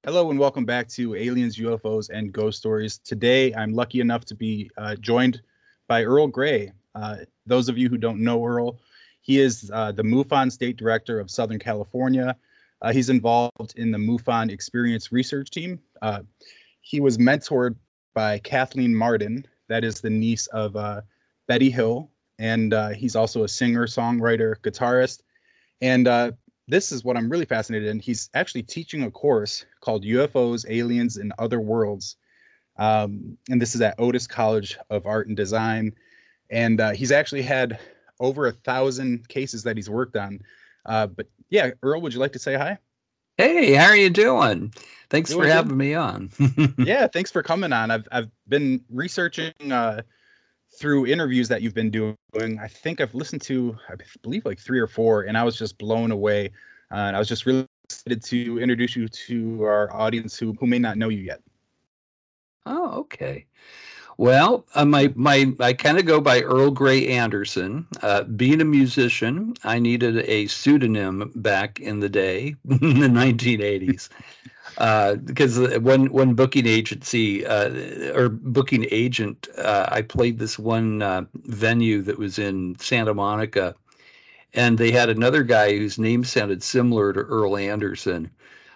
Hello and welcome back to Aliens, UFOs, and Ghost Stories. Today, I'm lucky enough to be joined by Earl Gray. Those of you who don't know Earl, he is the MUFON State Director of Southern California. He's involved in the MUFON Experience Research Team. He was mentored by Kathleen Martin, that is the niece of Betty Hill, and he's also a singer, songwriter, guitarist. And this is what I'm really fascinated in. He's actually teaching a course called UFOs, Aliens, and Other Worlds. And this is at Otis College of Art and Design. And he's actually had over 1,000 cases that he's worked on. But yeah, Earl, would you like to say hi? Hey, how are you doing? Thanks Doing for good. having me on. Yeah, thanks for coming on. I've been researching through interviews that you've been doing. I think I've listened to, I believe, like 3 or 4, and I was just blown away. And I was just really excited to introduce you to our audience who may not know you yet. Oh, okay. Well, I kind of go by Earl Gray Anderson. Being a musician, I needed a pseudonym back in the day, in the 1980s. Because one booking agency or booking agent, I played this one venue that was in Santa Monica, and they had another guy whose name sounded similar to Earl Anderson.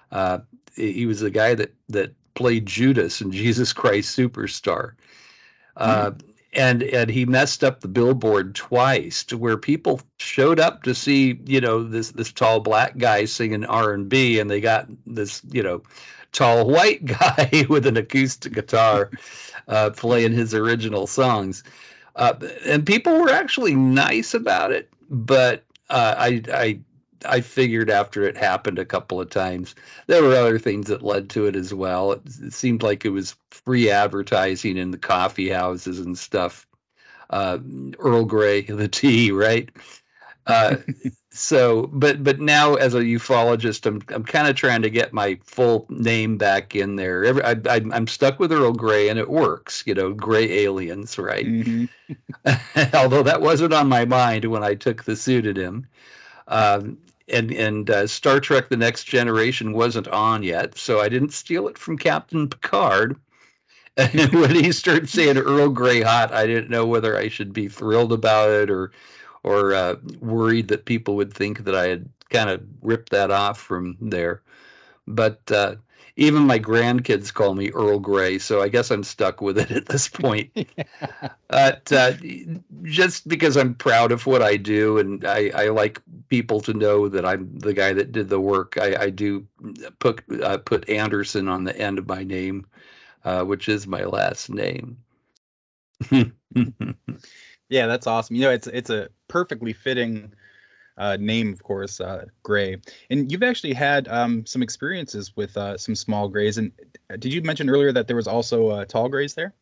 He was the guy that played Judas in Jesus Christ Superstar. Uh, and he messed up the billboard twice to where people showed up to see, this tall black guy singing R&B, and they got this, tall white guy with an acoustic guitar playing his original songs. And people were actually nice about it, but I figured after it happened a couple of times, there were other things that led to it as well. It seemed like it was free advertising in the coffee houses and stuff. Earl Grey, the tea, right? Uh, but now as a ufologist, I'm kind of trying to get my full name back in there. I'm stuck with Earl Grey, and it works. Gray aliens, right? Mm-hmm. Although that wasn't on my mind when I took the pseudonym. And Star Trek: The Next Generation wasn't on yet, so I didn't steal it from Captain Picard. And when he started saying Earl Grey hot, I didn't know whether I should be thrilled about it or worried that people would think that I had kind of ripped that off from there. But even my grandkids call me Earl Grey, so I guess I'm stuck with it at this point. But just because I'm proud of what I do, and I like people to know that I'm the guy that did the work, I do put Anderson on the end of my name, which is my last name. Yeah, that's awesome. It's a perfectly fitting name, of course, Gray. And you've actually had some experiences with some small grays. And did you mention earlier that there was also tall grays there?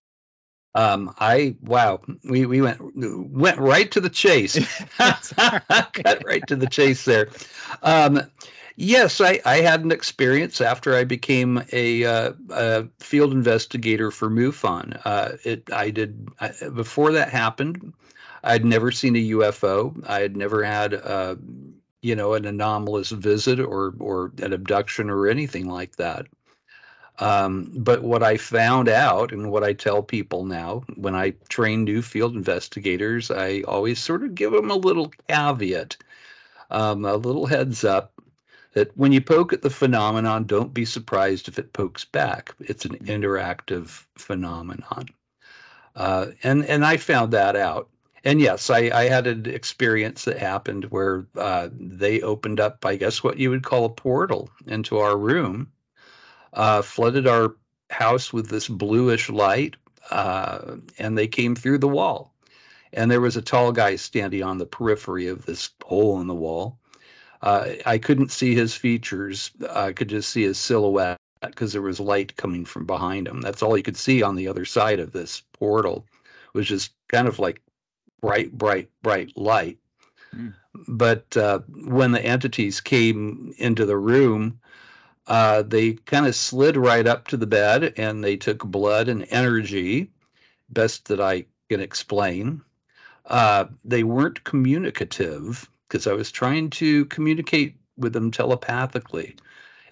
Wow, we went right to the chase. Cut right to the chase there. Yes, I had an experience after I became a field investigator for MUFON. Before that happened, I'd never seen a UFO. I had never had an anomalous visit or an abduction or anything like that. But what I found out, and what I tell people now when I train new field investigators, I always sort of give them a little caveat, a little heads up that when you poke at the phenomenon, don't be surprised if it pokes back. It's an interactive phenomenon. And I found that out. And yes, I had an experience that happened where they opened up, I guess, what you would call a portal into our room, flooded our house with this bluish light, and they came through the wall. And there was a tall guy standing on the periphery of this hole in the wall. I couldn't see his features. I could just see his silhouette because there was light coming from behind him. That's all you could see on the other side of this portal, was just kind of like bright light. Mm. But when the entities came into the room, they kind of slid right up to the bed, and they took blood and energy, best that I can explain. They weren't communicative because I was trying to communicate with them telepathically.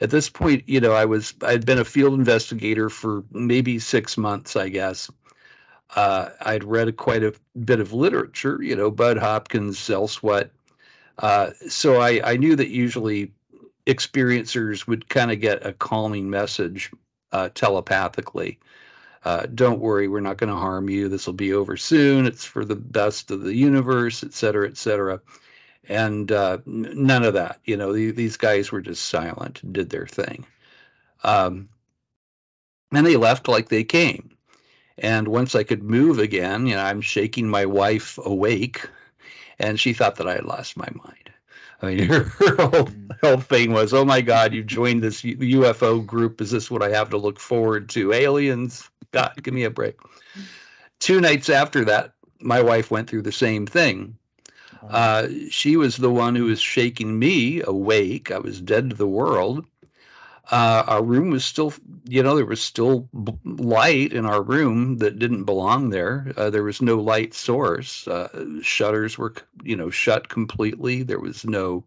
At this point, I'd been a field investigator for maybe 6 months, I guess. I'd read quite a bit of literature, Bud Hopkins, Zell Sweat. So I knew that usually experiencers would kind of get a calming message telepathically. Don't worry, we're not going to harm you. This will be over soon. It's for the best of the universe, et cetera, et cetera. And none of that. These guys were just silent and did their thing. And they left like they came. And once I could move again, I'm shaking my wife awake, and she thought that I had lost my mind. I mean, her whole thing was, oh my God, you joined this UFO group. Is this what I have to look forward to? Aliens? God, give me a break. 2 nights after that, my wife went through the same thing. She was the one who was shaking me awake. I was dead to the world. Our room was still, there was still light in our room that didn't belong there. There was no light source. Shutters were, shut completely. There was no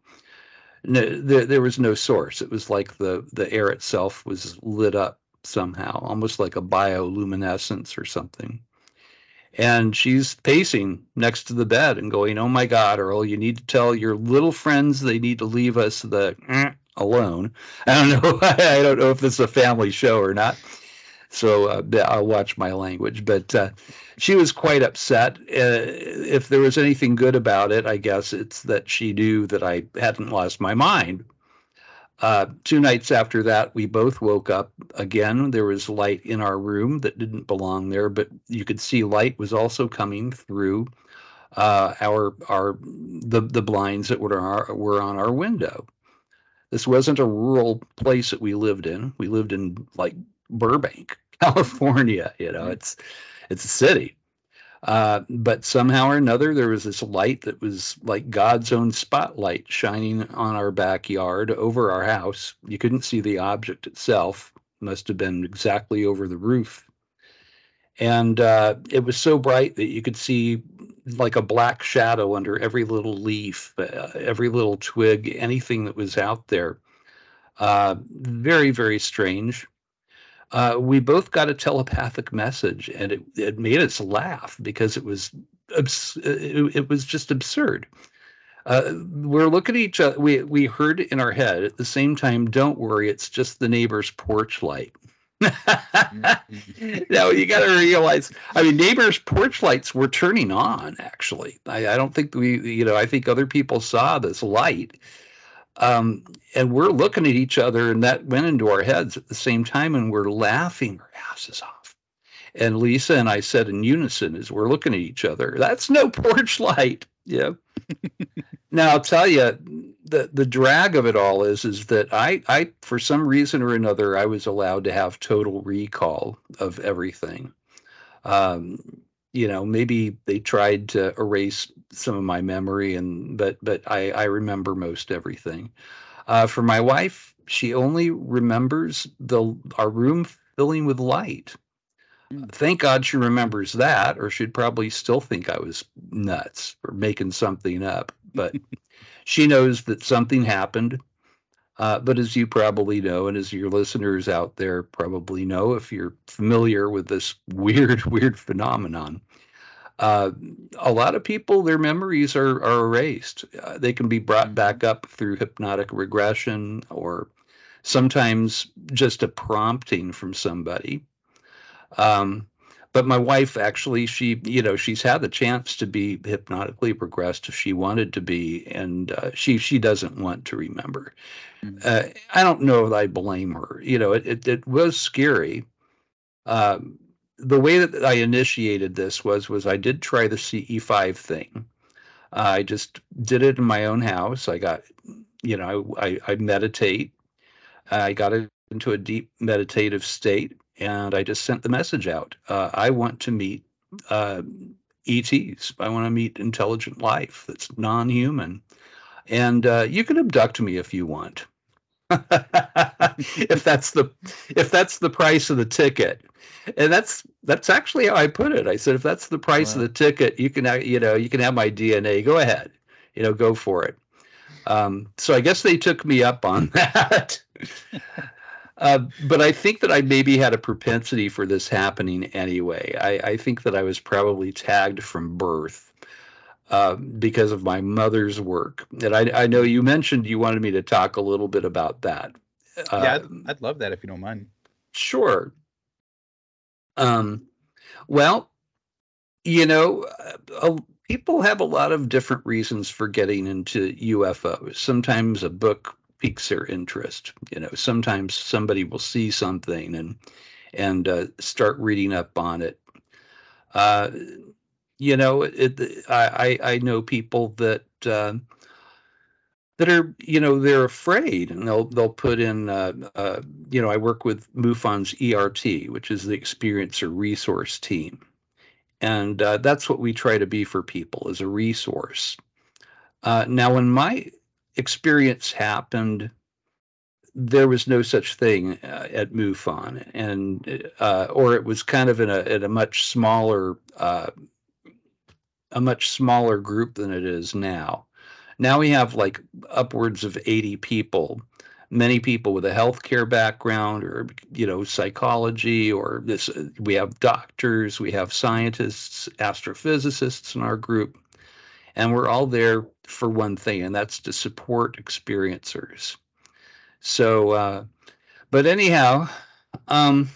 source. It was like the air itself was lit up somehow, almost like a bioluminescence or something. And she's pacing next to the bed and going, oh my God, Earl, you need to tell your little friends they need to leave us alone. I don't know. I don't know if this is a family show or not. So I'll watch my language. But she was quite upset. If there was anything good about it, I guess it's that she knew that I hadn't lost my mind. 2 nights after that, we both woke up again. There was light in our room that didn't belong there, but you could see light was also coming through the blinds that were on our window. This wasn't a rural place that we lived in. We lived in like Burbank, California. It's a city. But somehow or another, there was this light that was like God's own spotlight shining on our backyard over our house. You couldn't see the object itself. It must have been exactly over the roof. And it was so bright that you could see like a black shadow under every little leaf, every little twig, anything that was out there. Very, very strange. We both got a telepathic message, and it made us laugh because it was just absurd. We're looking at each other. We heard in our head at the same time, don't worry, it's just the neighbor's porch light. Now you got to realize, neighbors' porch lights were turning on, actually. I don't think I think other people saw this light. And we're looking at each other, and that went into our heads at the same time, and we're laughing our asses off. And Lisa and I said in unison as we're looking at each other, that's no porch light. Yeah. Now, I'll tell you, the drag of it all is that I, for some reason or another, I was allowed to have total recall of everything. Maybe they tried to erase some of my memory, but I remember most everything. For my wife, she only remembers our room filling with light. Thank God she remembers that, or she'd probably still think I was nuts or making something up. But she knows that something happened. But as you probably know, and as your listeners out there probably know, if you're familiar with this weird phenomenon, a lot of people, their memories are erased. They can be brought back up through hypnotic regression, or sometimes just a prompting from somebody. But my wife, actually, she's had the chance to be hypnotically regressed if she wanted to be, and she doesn't want to remember. I don't know if I blame her. It was scary. The way that I initiated this was I did try the CE5 thing. I just did it in my own house. I got, I meditate. I got into a deep meditative state, and I just sent the message out. I want to meet ETs. I want to meet intelligent life that's non-human. And you can abduct me if you want. if that's the price of the ticket. And that's actually how I put it. I said, if that's the price of the ticket, you can have my DNA. Go ahead, go for it. So I guess they took me up on that. But I think that I maybe had a propensity for this happening anyway. I think that I was probably tagged from birth because of my mother's work. And I know you mentioned you wanted me to talk a little bit about that. Yeah, I'd love that if you don't mind. Sure. Well, you know, people have a lot of different reasons for getting into UFOs. Sometimes a book piques their interest. Sometimes somebody will see something and start reading up on it. I know people that are, they're afraid, and they'll put in, I work with MUFON's ERT, which is the Experiencer Resource Team. And that's what we try to be for people, as a resource. Now, when my experience happened, there was no such thing at MUFON, and or it was kind of in a much smaller group than it is now. Now we have like upwards of 80 people, many people with a healthcare background, or psychology, or this. We have doctors, we have scientists, astrophysicists in our group, and we're all there for one thing, and that's to support experiencers. So, but anyhow, the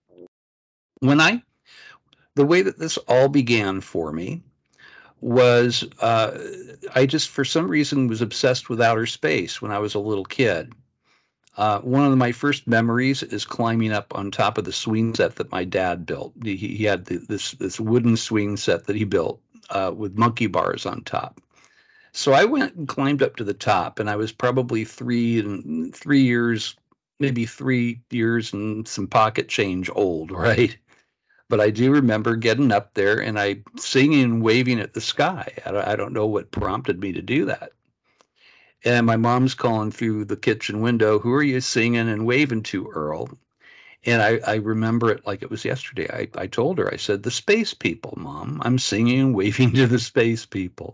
way that this all began for me was I just, for some reason, was obsessed with outer space when I was a little kid. One of my first memories is climbing up on top of the swing set that my dad built. He had this wooden swing set that he built with monkey bars on top. So I went and climbed up to the top, and I was probably 3 years, maybe 3 years and some pocket change old, right? But I do remember getting up there and I singing and waving at the sky. I don't know what prompted me to do that. And my mom's calling through the kitchen window, "Who are you singing and waving to, Earl?" And I remember it like it was yesterday. I told her, I said, "The space people, Mom. I'm singing and waving to the space people."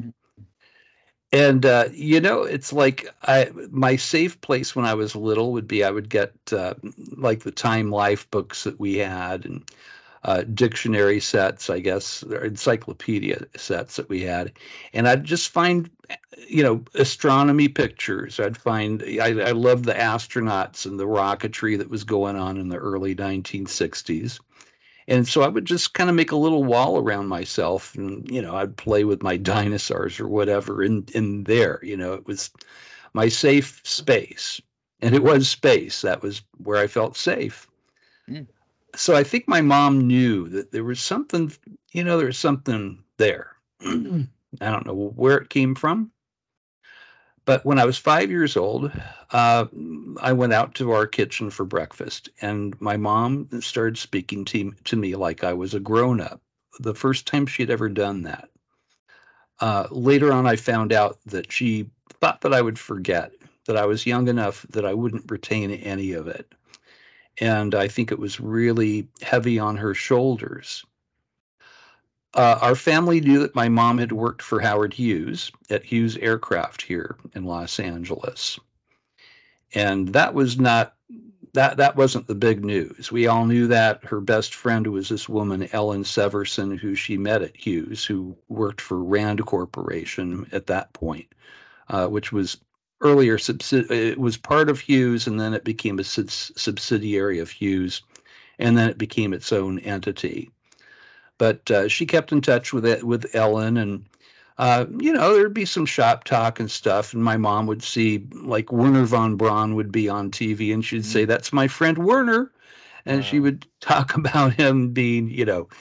And, it's like my safe place when I was little would be, I would get like the Time Life books that we had, and dictionary sets, I guess, or encyclopedia sets that we had. And I'd just find, astronomy pictures. I loved the astronauts and the rocketry that was going on in the early 1960s. And so I would just kind of make a little wall around myself, and, I'd play with my dinosaurs or whatever in there. It was my safe space, and it was space. That was where I felt safe. Mm. So I think my mom knew that there was something, there was something there. I don't know where it came from. But when I was 5 years old, I went out to our kitchen for breakfast, and my mom started speaking to me like I was a grown-up. The first time she had ever done that. Later on, I found out that she thought that I would forget, that I was young enough that I wouldn't retain any of it. And I think it was really heavy on her shoulders. Our family knew that my mom had worked for Howard Hughes at Hughes Aircraft here in Los Angeles. And that wasn't the big news. We all knew that. Her best friend was this woman, Ellen Severson, who she met at Hughes, who worked for Rand Corporation at that point, which was earlier, it was part of Hughes, and then it became a subsidiary of Hughes, and then it became its own entity. But she kept in touch with Ellen, and there'd be some shop talk and stuff. And my mom would see, like, Werner von Braun would be on TV, and she'd say, "That's my friend Werner," and she would talk about him being,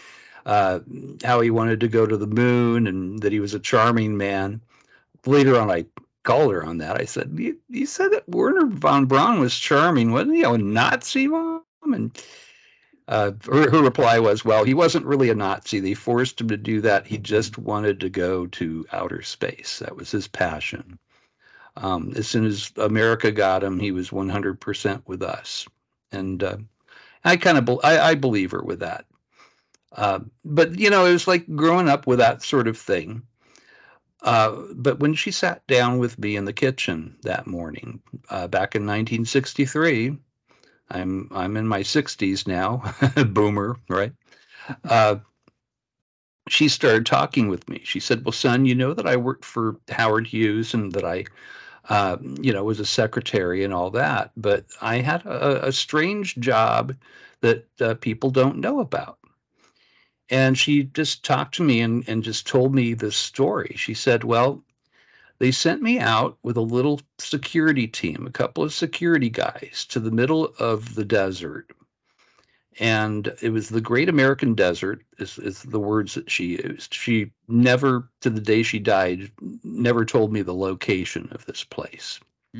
how he wanted to go to the moon and that he was a charming man. Later on, I called her on that. I said, "You said that Werner von Braun was charming, wasn't he? A Nazi, Mom?" And her reply was, "Well, he wasn't really a Nazi. They forced him to do that. He just wanted to go to outer space. That was his passion. As soon as America got him, he was 100% with us." And I believe her with that. But it was like growing up with that sort of thing. But when she sat down with me in the kitchen that morning, back in 1963, I'm in my 60s now, boomer, right? She started talking with me. She said, "Well, son, you know that I worked for Howard Hughes and that I, was a secretary and all that, but I had a strange job that people don't know about." And she just talked to me and just told me this story. She said, "Well, they sent me out with a little security team, a couple of security guys, to the middle of the desert. And it was the Great American Desert, is the words that she used. She never, to the day she died, never told me the location of this place.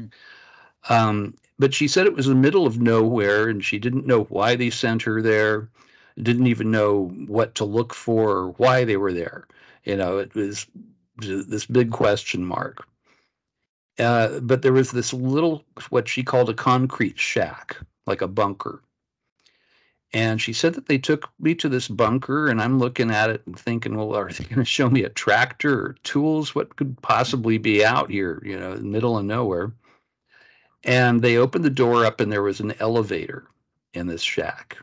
But she said it was the middle of nowhere, and she didn't know why they sent her there, didn't even know what to look for or why they were there. It was this big question mark. But there was this little, what she called a concrete shack, like a bunker. And she said that they took me to this bunker, and I'm looking at it and thinking, well, are they going to show me a tractor or tools? What could possibly be out here, in the middle of nowhere? And they opened the door up, and there was an elevator in this shack.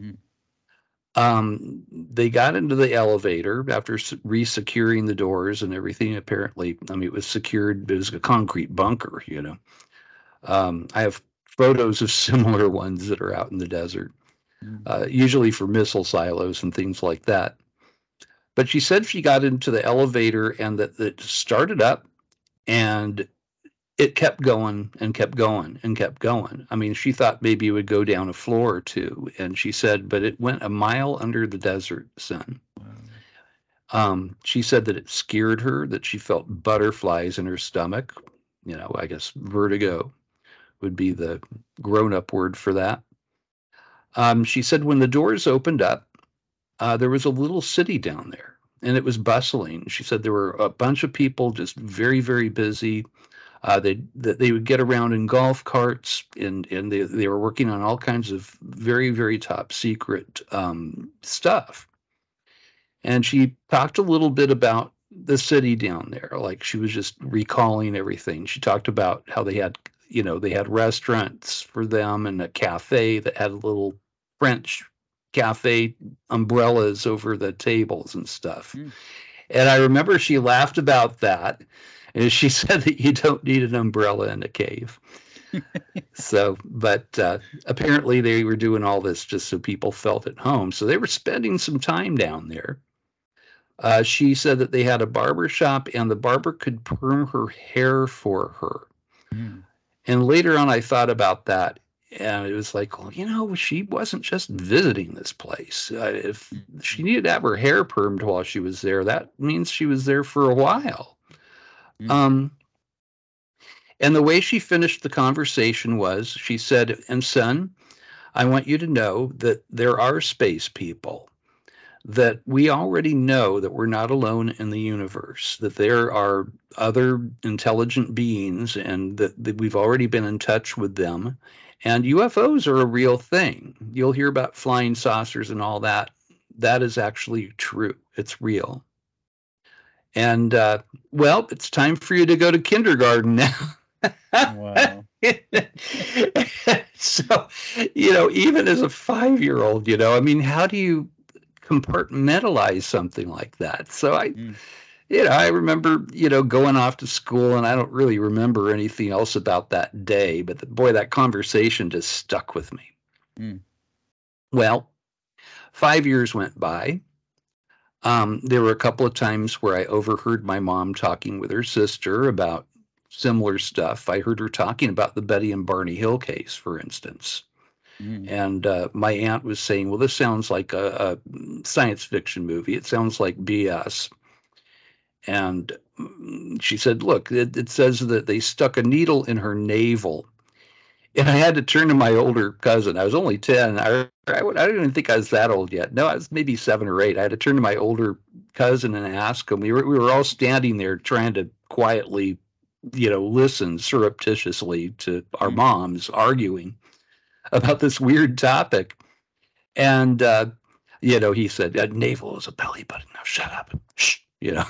They got into the elevator after re-securing the doors and everything. Apparently, it was secured. It was a concrete bunker, I have photos of similar ones that are out in the desert. Usually for missile silos and things like that. But she said she got into the elevator and that it started up and it kept going and kept going and kept going. She thought maybe it would go down a floor or two. And she said, but it went a mile under the desert, son. Wow. She said that it scared her, that she felt butterflies in her stomach. I guess vertigo would be the grown-up word for that. She said when the doors opened up, there was a little city down there, and it was bustling. She said there were a bunch of people just very, very busy. They would get around in golf carts, and they were working on all kinds of very, very top secret stuff. And she talked a little bit about the city down there, like she was just recalling everything. She talked about how they had restaurants for them and a cafe that had little French cafe umbrellas over the tables and stuff. And I remember she laughed about that. And she said that you don't need an umbrella in a cave. But apparently they were doing all this just so people felt at home. So they were spending some time down there. She said that they had a barber shop and the barber could perm her hair for her. And later on, I thought about that, and it was like, well, she wasn't just visiting this place. If she needed to have her hair permed while she was there, that means she was there for a while. And the way she finished the conversation was, she said, and son, I want you to know that there are space people, that we already know that we're not alone in the universe, that there are other intelligent beings and that we've already been in touch with them. And UFOs are a real thing. You'll hear about flying saucers and all that. That is actually true. It's real. And, it's time for you to go to kindergarten now. Wow. So, even as a 5-year-old, how do you compartmentalize something like that? So I remember, going off to school, and I don't really remember anything else about that day, but boy, that conversation just stuck with me. Well, 5 years went by. There were a couple of times where I overheard my mom talking with her sister about similar stuff. I heard her talking about the Betty and Barney Hill case, for instance. And my aunt was saying, well, this sounds like a science fiction movie. It sounds like BS. And she said, look, it says that they stuck a needle in her navel. And I had to turn to my older cousin. I was only 10. I don't even think I was that old yet. No, I was maybe 7 or 8. I had to turn to my older cousin and ask him. We were all standing there trying to quietly, listen surreptitiously to our moms arguing about this weird topic. And, he said, navel is a belly button. Now shut up. Shh. you know.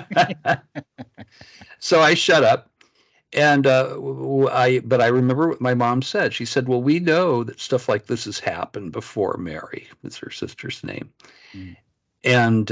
So I shut up. And but I remember what my mom said. She said, "Well, we know that stuff like this has happened before." Mary, that's her sister's name, Mm. and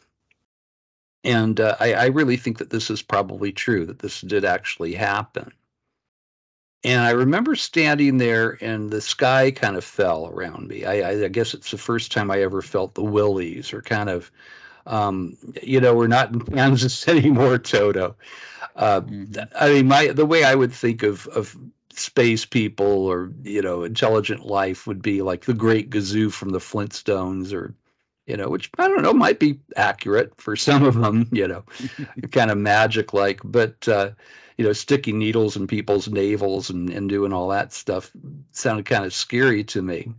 I really think that this is probably true. That this did actually happen. And I remember standing there, and the sky kind of fell around me. I guess it's the first time I ever felt the willies, or kind of, we're not in Kansas anymore, Toto. I mean, the way I would think of space people, or intelligent life, would be like the Great Gazoo from the Flintstones, or which I don't know, might be accurate for some of them, kind of magic like, but sticking needles in people's navels and doing all that stuff sounded kind of scary to me.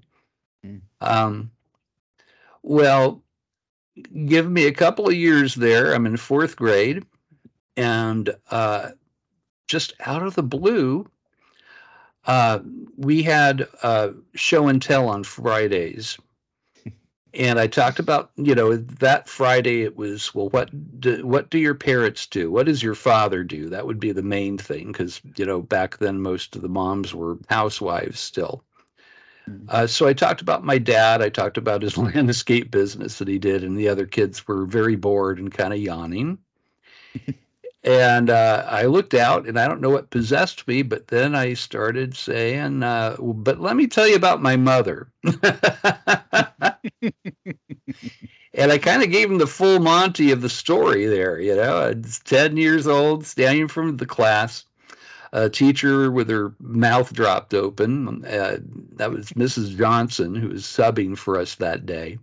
Well, give me a couple of years there. I'm in fourth grade, and just out of the blue, we had show and tell on Fridays. And I talked about, that Friday it was, well, what do your parents do? What does your father do? That would be the main thing, because, back then most of the moms were housewives still. So I talked about my dad. I talked about his landscape business that he did, and the other kids were very bored and kind of yawning. And I looked out, and I don't know what possessed me, but then I started saying, but let me tell you about my mother. And I kind of gave him the full Monty of the story there. I was 10 years old, standing in front of the class, a teacher with her mouth dropped open. That was Mrs. Johnson, who was subbing for us that day.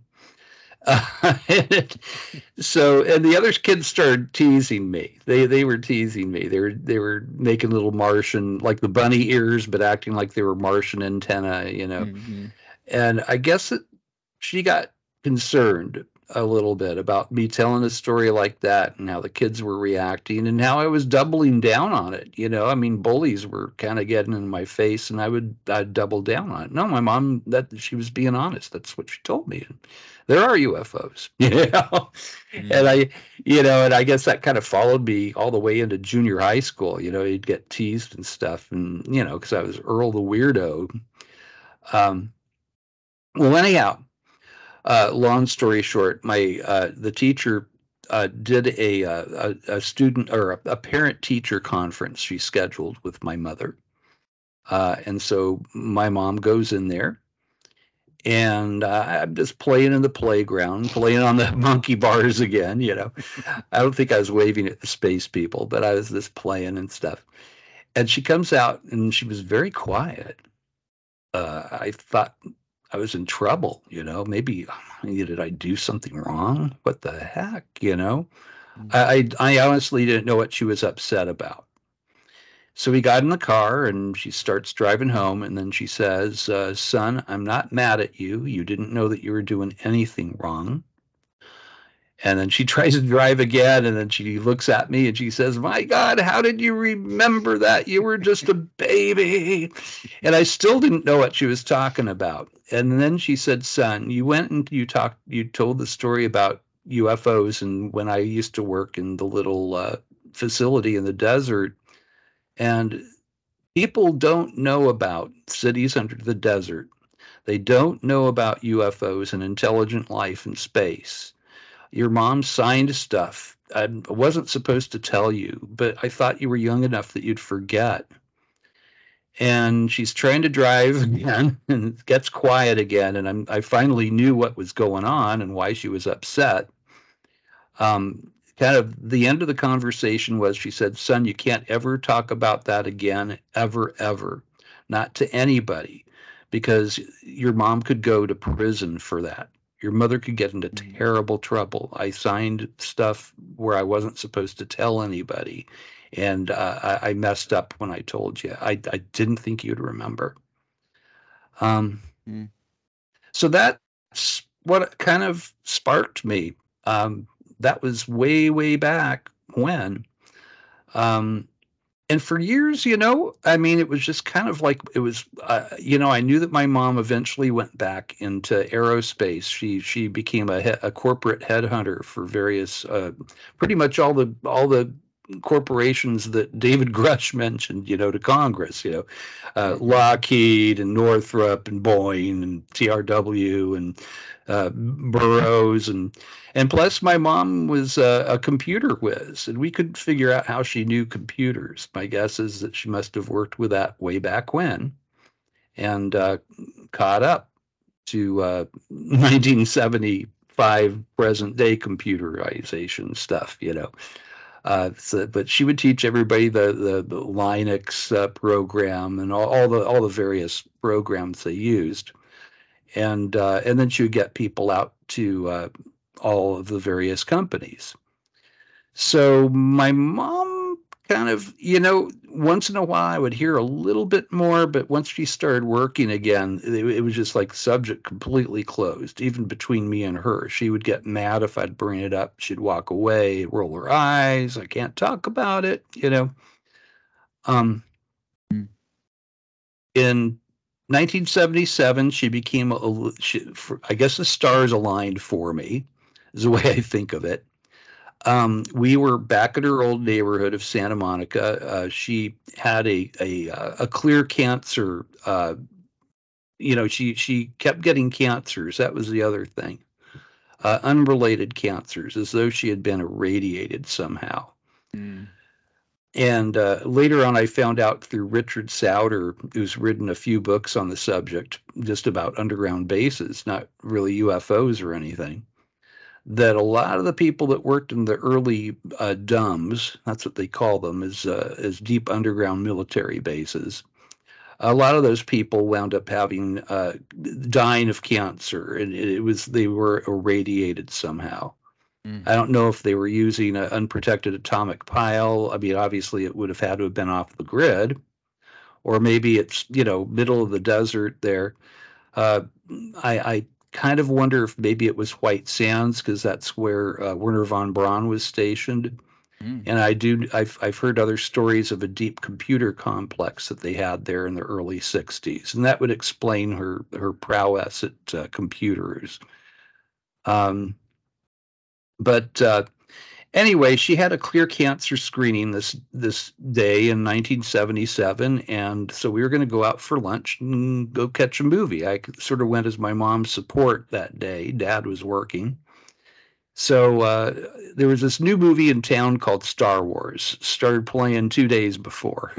So, and the other kids started teasing me. They were teasing me. They were making little Martian, like the bunny ears, but acting like they were Martian antenna, And I guess that she got concerned a little bit about me telling a story like that, and how the kids were reacting, and how I was doubling down on it. I mean, bullies were kind of getting in my face, and I'd double down on it. No, my mom, that she was being honest. That's what she told me. And there are UFOs, and I guess that kind of followed me all the way into junior high school. You'd get teased and stuff, and because I was Earl the weirdo. Well, anyhow. Long story short, the teacher did a student or a parent teacher conference she scheduled with my mother, and so my mom goes in there, and I'm just playing in the playground, playing on the monkey bars again. I don't think I was waving at the space people, but I was just playing and stuff. And she comes out, and she was very quiet. I thought I was in trouble, maybe did I do something wrong? What the heck, I honestly didn't know what she was upset about. So we got in the car, and she starts driving home, and then she says, son, I'm not mad at you. You didn't know that you were doing anything wrong. And then she tries to drive again, and then she looks at me and she says, my God, how did you remember that? You were just a baby. And I still didn't know what she was talking about. And then she said, son, you went and you told the story about UFOs, and when I used to work in the little facility in the desert. And people don't know about cities under the desert. They don't know about UFOs and intelligent life in space. Your mom signed stuff. I wasn't supposed to tell you, but I thought you were young enough that you'd forget. And she's trying to drive again, and it gets quiet again. And I finally knew what was going on and why she was upset. Kind of the end of the conversation was, she said, son, you can't ever talk about that again, ever, ever. Not to anybody, because your mom could go to prison for that. Your mother could get into terrible trouble. I signed stuff where I wasn't supposed to tell anybody. And I messed up when I told you. I didn't think you'd remember. So that's what kind of sparked me. That was way, way back when. And for years, I mean, it was just kind of like it was, I knew that my mom eventually went back into aerospace. She became a corporate headhunter for various, pretty much all the corporations that David Grush mentioned, to Congress, Lockheed and Northrop and Boeing and TRW and Burroughs and plus my mom was a computer whiz, and we couldn't figure out how she knew computers. My guess is that she must have worked with that way back when and caught up to 1975 present day computerization stuff, but she would teach everybody the Linux program and all the various programs they used, and then she would get people out to all of the various companies. So my mom kind of, once in a while I would hear a little bit more, but once she started working again, it was just like subject completely closed, even between me and her. She would get mad if I'd bring it up. She'd walk away, roll her eyes. I can't talk about it, In 1977, she became, I guess the stars aligned for me, is the way I think of it. We were back at her old neighborhood of Santa Monica. She had a clear cancer. She kept getting cancers. That was the other thing. Unrelated cancers, as though she had been irradiated somehow. Mm. And later on, I found out through Richard Sauter, who's written a few books on the subject, just about underground bases, not really UFOs or anything, that a lot of the people that worked in the early DUMBs, that's what they call them, as deep underground military bases, a lot of those people wound up having dying of cancer, and they were irradiated somehow. Mm. I don't know if they were using an unprotected atomic pile. I mean, obviously it would have had to have been off the grid, or maybe it's middle of the desert there. I kind of wonder if maybe it was White Sands, because that's where Werner von Braun was stationed. Mm. And I've heard other stories of a deep computer complex that they had there in the early 60s, and that would explain her prowess at computers. But anyway, she had a clear cancer screening this day in 1977, and so we were going to go out for lunch and go catch a movie. I sort of went as my mom's support that day. Dad was working. So there was this new movie in town called Star Wars. Started playing 2 days before.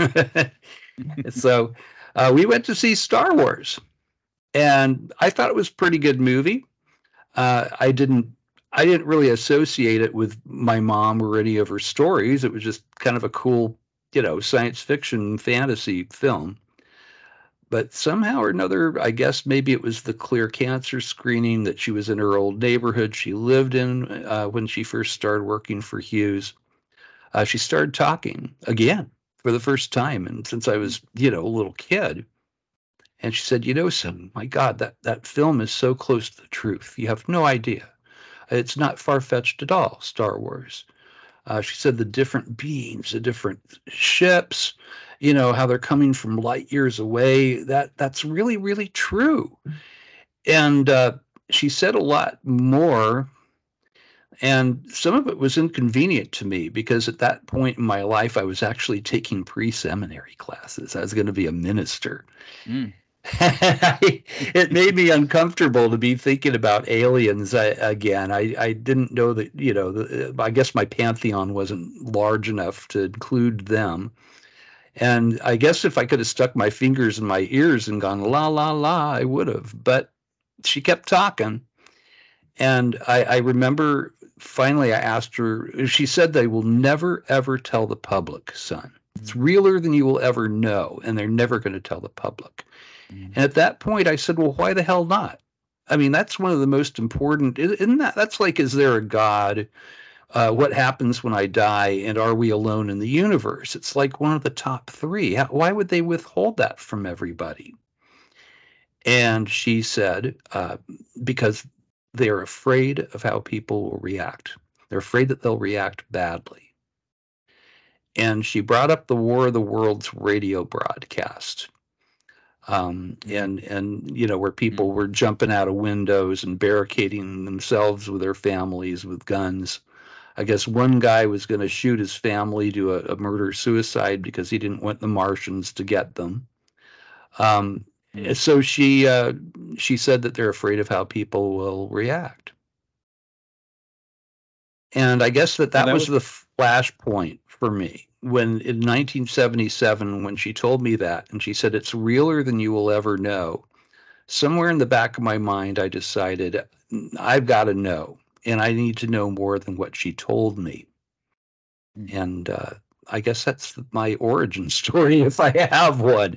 So we went to see Star Wars, and I thought it was a pretty good movie. I didn't really associate it with my mom or any of her stories. It was just kind of a cool, science fiction fantasy film. But somehow or another, I guess maybe it was the clear cancer screening that she was in her old neighborhood she lived in when she first started working for Hughes. She started talking again for the first time, and since I was, a little kid. And she said, son, my God, that film is so close to the truth. You have no idea. It's not far-fetched at all, Star Wars. She said the different beings, the different ships, how they're coming from light years away. That's really, really true. And she said a lot more. And some of it was inconvenient to me because at that point in my life, I was actually taking pre-seminary classes. I was going to be a minister. Mm. It made me uncomfortable to be thinking about aliens again. I didn't know that, I guess my pantheon wasn't large enough to include them. And I guess if I could have stuck my fingers in my ears and gone, la, la, la, I would have. But she kept talking. And I remember finally I asked her, she said, they will never, ever tell the public, son. It's realer than you will ever know. And they're never going to tell the public. And at that point, I said, well, why the hell not? I mean, that's one of the most important. Isn't that's like, is there a God? What happens when I die? And are we alone in the universe? It's like one of the top three. Why would they withhold that from everybody? And she said, because they're afraid of how people will react. They're afraid that they'll react badly. and she brought up the War of the Worlds radio broadcast. And where people were jumping out of windows and barricading themselves with their families with guns. I guess one guy was going to shoot his family to a murder-suicide because he didn't want the Martians to get them. So she said that they're afraid of how people will react. And I guess that was the flashpoint for me when in 1977, when she told me that, and she said, it's realer than you will ever know. Somewhere in the back of my mind, I decided I've got to know, and I need to know more than what she told me. And I guess that's my origin story, if I have one.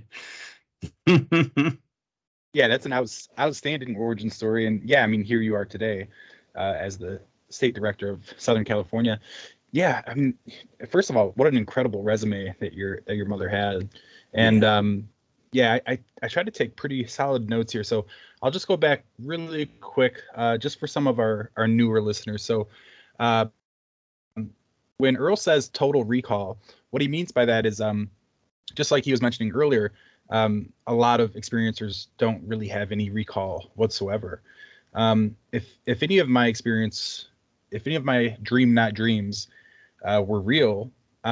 Yeah, that's an outstanding origin story. And yeah, I mean, here you are today as the state director of Southern California. Yeah, I mean, first of all, what an incredible resume that your mother had. And I tried to take pretty solid notes here. So I'll just go back really quick just for some of our newer listeners. So when Earl says total recall, what he means by that is just like he was mentioning earlier, a lot of experiencers don't really have any recall whatsoever. If any of my dream not dreams were real,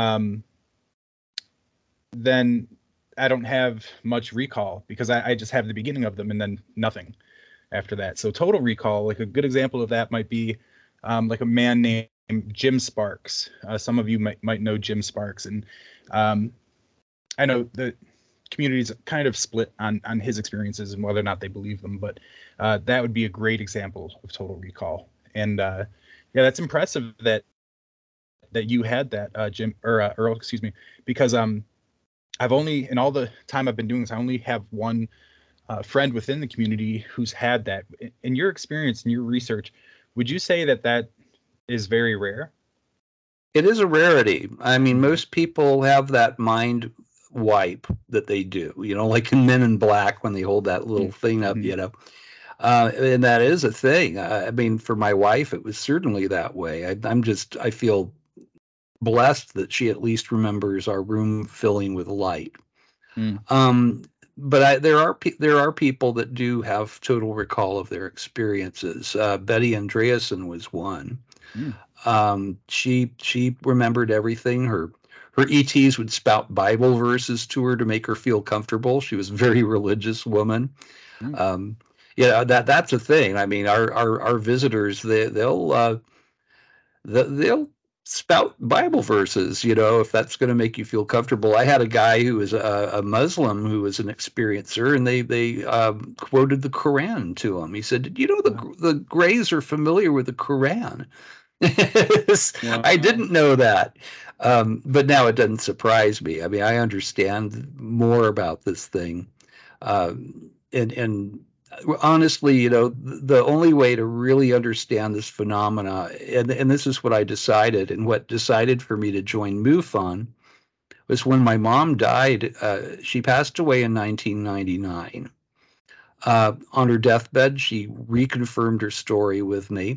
then I don't have much recall because I just have the beginning of them and then nothing after that. So total recall, like a good example of that might be like a man named Jim Sparks. Some of you might know Jim Sparks, and I know the community's kind of split on his experiences and whether or not they believe them, but that would be a great example of total recall. And that's impressive that you had that, Jim or Earl, excuse me, because I've only, in all the time I've been doing this, I only have one friend within the community who's had that. In your experience, in your research, would you say that is very rare? It is a rarity. I mean, most people have that mind wipe that they do, like in Men in Black when they hold that little thing up, and that is a thing. I mean, for my wife, it was certainly that way. I feel blessed that she at least remembers our room filling with light. But there are people that do have total recall of their experiences. Betty Andreasen was one. She remembered everything. Her ETs would spout Bible verses to her to make her feel comfortable. She was a very religious woman. That's a thing. I mean, our visitors, they'll spout Bible verses, if that's going to make you feel comfortable. I had a guy who was a Muslim who was an experiencer, and they quoted the Quran to him. He said, the Greys are familiar with the Quran. I didn't know that. But now it doesn't surprise me. I mean, I understand more about this thing. And honestly, the only way to really understand this phenomena, and this is what I decided, and what decided for me to join MUFON, was when my mom died. She passed away in 1999. On her deathbed, she reconfirmed her story with me.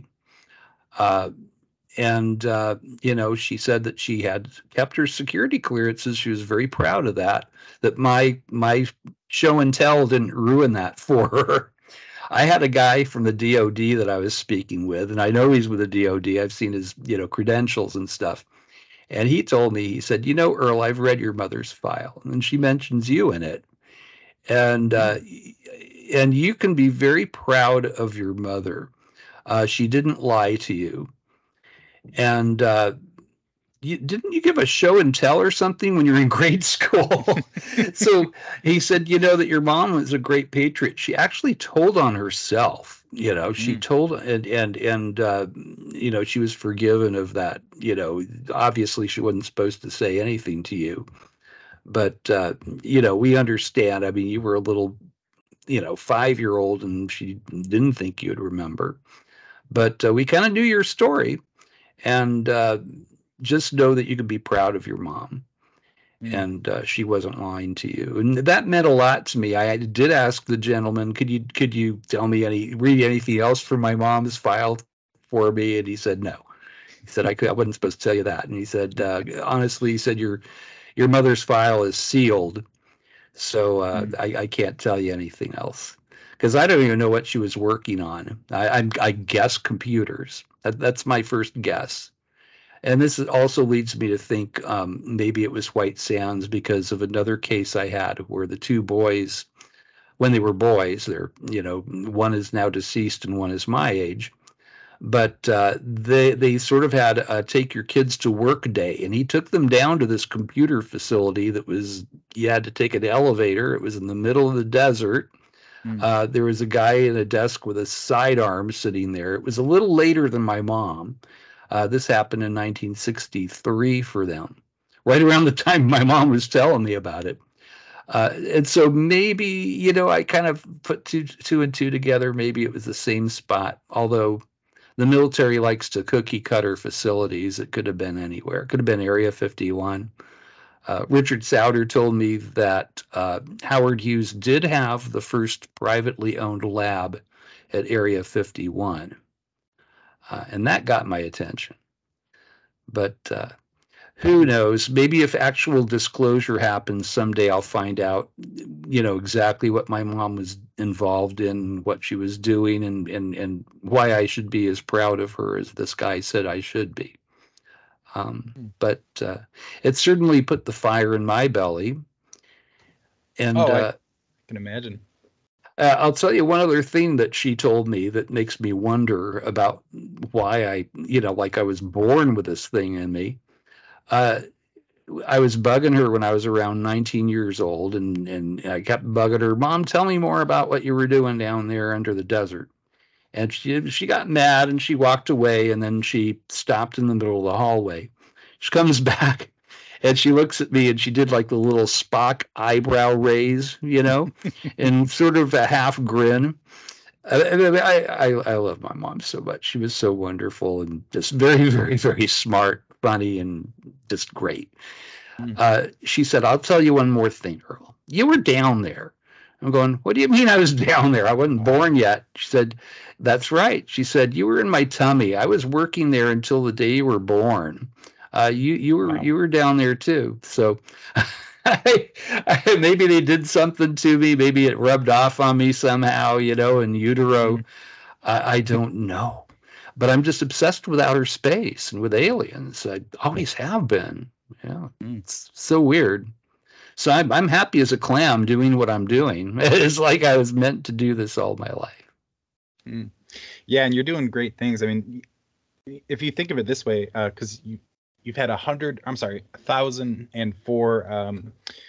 And she said that she had kept her security clearances. She was very proud of that my show and tell didn't ruin that for her. I had a guy from the DOD that I was speaking with, and I know he's with the DOD. I've seen his, credentials and stuff. And he told me, he said, Earl, I've read your mother's file, and she mentions you in it. And you can be very proud of your mother. She didn't lie to you. And didn't you give a show and tell or something when you were in grade school? So he said, that your mom was a great patriot. She actually told on herself. She told, and she was forgiven of that. Obviously she wasn't supposed to say anything to you, but we understand. I mean, you were a little, 5-year-old, and she didn't think you'd remember, but we kind of knew your story. And just know that you can be proud of your mom. And she wasn't lying to you. And that meant a lot to me. I did ask the gentleman, could you tell me read anything else from my mom's file for me? And he said no. He said, I wasn't supposed to tell you that. And he said, honestly, he said, your mother's file is sealed. So I can't tell you anything else because I don't even know what she was working on. I guess computers. That's my first guess. And this also leads me to think maybe it was White Sands because of another case I had where the two boys, when they were boys, one is now deceased and one is my age, but they sort of had a take your kids to work day, and he took them down to this computer facility that was, you had to take an elevator. It was in the middle of the desert. There was a guy in a desk with a sidearm sitting there. It was a little later than my mom. This happened in 1963 for them, right around the time my mom was telling me about it. And so maybe, I kind of put two and two together. Maybe it was the same spot, although the military likes to cookie cutter facilities. It could have been anywhere. It could have been Area 51. Richard Souter told me that Howard Hughes did have the first privately owned lab at Area 51. And that got my attention. But who knows? Maybe if actual disclosure happens someday, I'll find out, exactly what my mom was involved in, what she was doing, and why I should be as proud of her as this guy said I should be. But it certainly put the fire in my belly. And I can imagine. I'll tell you one other thing that she told me that makes me wonder about why I was born with this thing in me. I was bugging her when I was around 19 years old, and I kept bugging her, Mom, tell me more about what you were doing down there under the desert. And she got mad and she walked away, and then she stopped in the middle of the hallway. She comes back and she looks at me and she did like the little Spock eyebrow raise, and sort of a half grin. I love my mom so much. She was so wonderful and just very, very, very smart, funny, and just great. She said, I'll tell you one more thing, Earl. You were down there. I'm going, what do you mean I was down there? I wasn't born yet. She said, that's right. She said, you were in my tummy. I was working there until the day you were born. You were down there too. So maybe they did something to me. Maybe it rubbed off on me somehow, in utero. I don't know. But I'm just obsessed with outer space and with aliens. I always have been. It's so weird. So I'm happy as a clam doing what I'm doing. It's like I was meant to do this all my life. Yeah, and you're doing great things. I mean, if you think of it this way, because you've had 1,004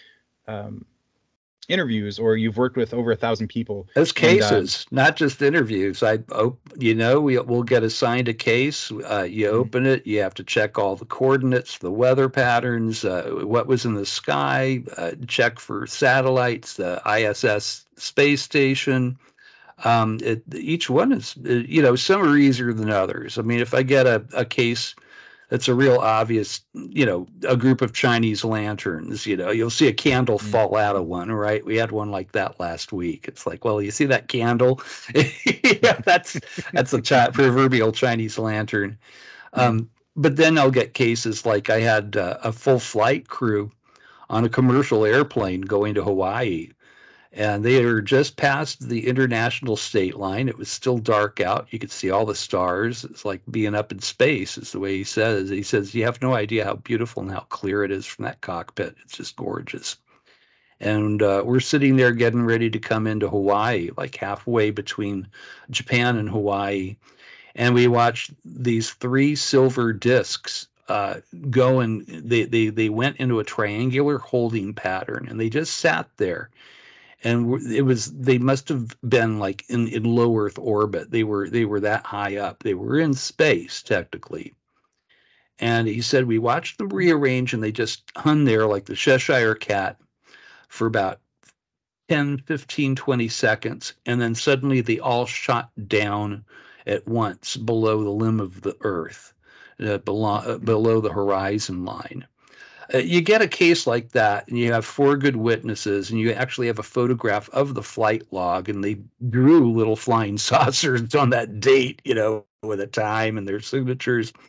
interviews, or you've worked with over 1,000 people. Those cases, not just interviews. We'll get assigned a case. You open it, you have to check all the coordinates, the weather patterns, what was in the sky, check for satellites, the ISS space station. Each one is, some are easier than others. I mean, if I get a case that's a real obvious, a group of Chinese lanterns, you'll see a candle fall out of one, right? We had one like that last week. It's like, well, you see that candle? Yeah, that's a proverbial Chinese lantern. But then I'll get cases like I had a full flight crew on a commercial airplane going to Hawaii. And they were just past the international state line. It was still dark out. You could see all the stars. It's like being up in space, is the way he says. He says, you have no idea how beautiful and how clear it is from that cockpit. It's just gorgeous. And we're sitting there getting ready to come into Hawaii, like halfway between Japan and Hawaii. And we watched these 3 silver discs go, and they went into a triangular holding pattern, and they just sat there. And they must have been like in low Earth orbit. They were that high up. They were in space technically. And he said we watched them rearrange, and they just hung there like the Cheshire Cat for about 10, 15, 20 seconds. And then suddenly they all shot down at once below the limb of the Earth, below the horizon line. You get a case like that, and you have 4 good witnesses, and you actually have a photograph of the flight log, and they drew little flying saucers on that date, with a time and their signatures.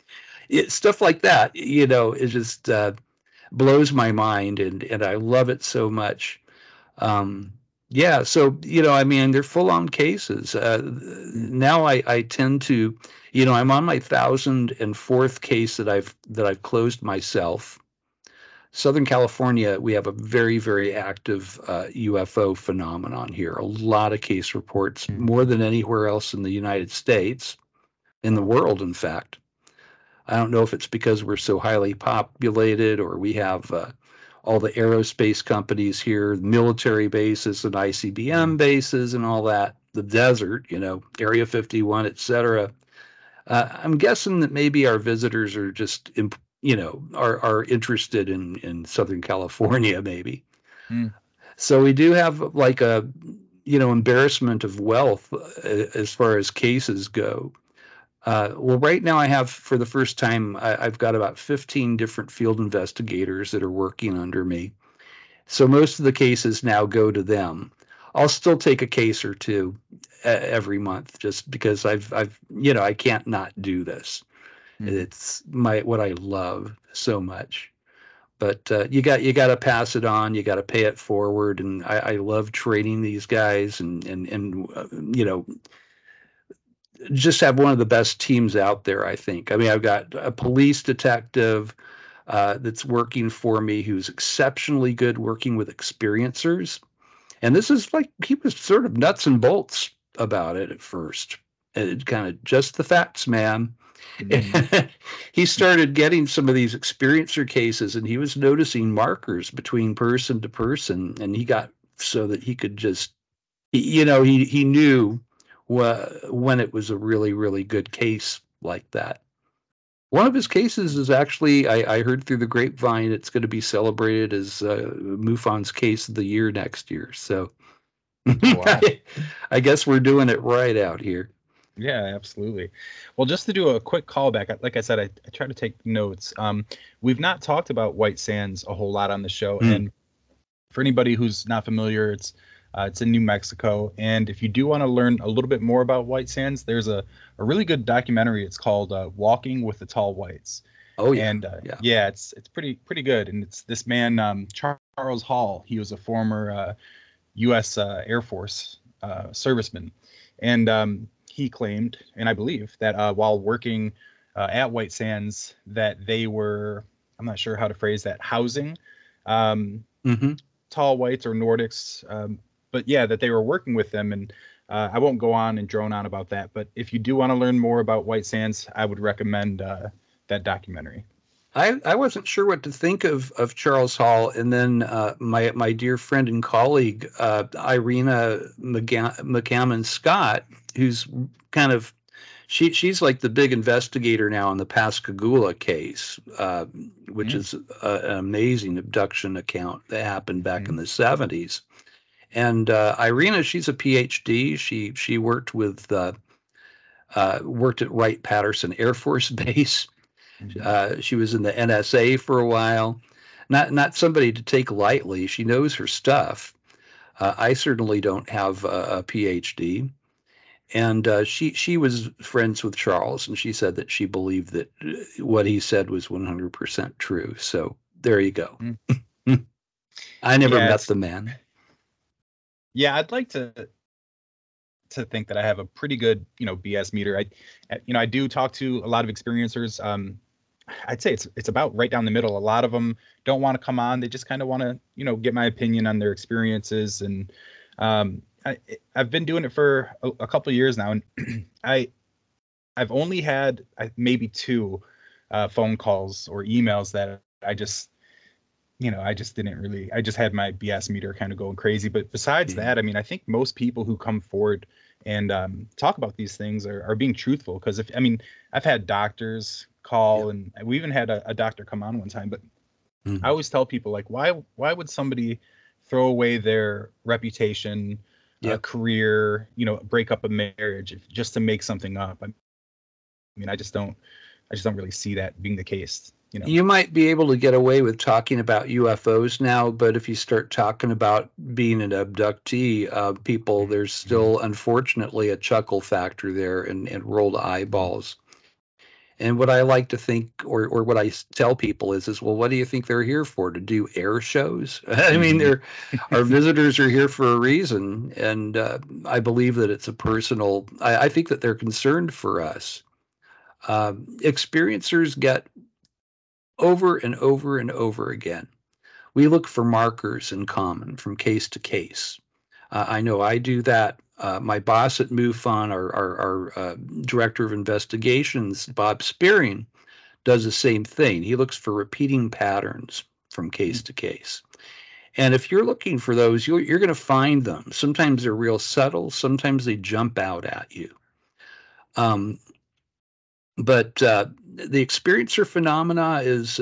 stuff like that, it just blows my mind, and I love it so much. Yeah, so I mean, they're full-on cases. Now I tend to, I'm on my 1,004th case that I've closed myself. Southern California, we have a very, very active UFO phenomenon here. A lot of case reports, more than anywhere else in the United States, in the world, in fact. I don't know if it's because we're so highly populated, or we have all the aerospace companies here, military bases and ICBM bases and all that, the desert, Area 51, et cetera. I'm guessing that maybe our visitors are just, are interested in Southern California, maybe. So we do have like a, embarrassment of wealth as far as cases go. Well, right now I have, for the first time, I've got about 15 different field investigators that are working under me. So most of the cases now go to them. I'll still take a case or two every month, just because I can't not do this. It's what I love so much. But you got to pass it on. You got to pay it forward. And I love training these guys, and just have one of the best teams out there, I think. I mean, I've got a police detective that's working for me who's exceptionally good working with experiencers. And this is like, he was sort of nuts and bolts about it at first. It kind of just the facts, man. He started getting some of these experiencer cases, and he was noticing markers between person to person. And he got so that he could just, he knew when it was a really, really good case like that. One of his cases is actually, I heard through the grapevine, it's going to be celebrated as MUFON's case of the year next year. So wow. I guess we're doing it right out here. Yeah, absolutely. Well, just to do a quick callback, like I said, I try to take notes. We've not talked about White Sands a whole lot on the show. And for anybody who's not familiar, it's in New Mexico. And if you do want to learn a little bit more about White Sands, there's a really good documentary. It's called Walking with the Tall Whites. Oh, yeah. And yeah, it's pretty good. And it's this man, Charles Hall. He was a former U.S. Air Force serviceman. And he claimed, and I believe, that while working at White Sands, that they were, I'm not sure how to phrase that, housing tall whites or Nordics. But yeah, that they were working with them. And I won't go on and drone on about that. But if you do want to learn more about White Sands, I would recommend that documentary. I wasn't sure what to think of Charles Hall. And then my dear friend and colleague, Irina McCammon Scott, who's kind of, she's like the big investigator now in the Pascagoula case, which is an amazing abduction account that happened back in the 70s. And Irina, she's a PhD. She worked with worked at Wright-Patterson Air Force Base. She was in the NSA for a while. Not somebody to take lightly. She knows her stuff. I certainly don't have a PhD. And she was friends with Charles, and she said that she believed that what he said was 100% true. So there you go. I never met the man. Yeah, I'd like to think that I have a pretty good, BS meter. I do talk to a lot of experiencers. I'd say it's about right down the middle. A lot of them don't want to come on. They just kind of want to, get my opinion on their experiences. And I've been doing it for a couple of years now, and I've only had maybe 2 phone calls or emails that I just didn't really. I just had my BS meter kind of going crazy. But besides that, I mean, I think most people who come forward and talk about these things are being truthful. Because I've had doctors call, and we even had a doctor come on one time. But I always tell people, like, why would somebody throw away their reputation, career, break up a marriage just to make something up? I just don't really see that being the case. You might be able to get away with talking about UFOs now, but if you start talking about being an abductee, people, there's still, unfortunately, a chuckle factor there and rolled eyeballs. And what I like to think, or what I tell people is, well, what do you think they're here for? To do air shows? I mean, our visitors are here for a reason, and I believe that it's a personal. I think that they're concerned for us. Experiencers get over and over and over again. We look for markers in common from case to case. I know I do that. My boss at MUFON, our director of investigations, Bob Spearing, does the same thing. He looks for repeating patterns from case to case. And if you're looking for those, you're going to find them. Sometimes they're real subtle. Sometimes they jump out at you. But the experiencer phenomena is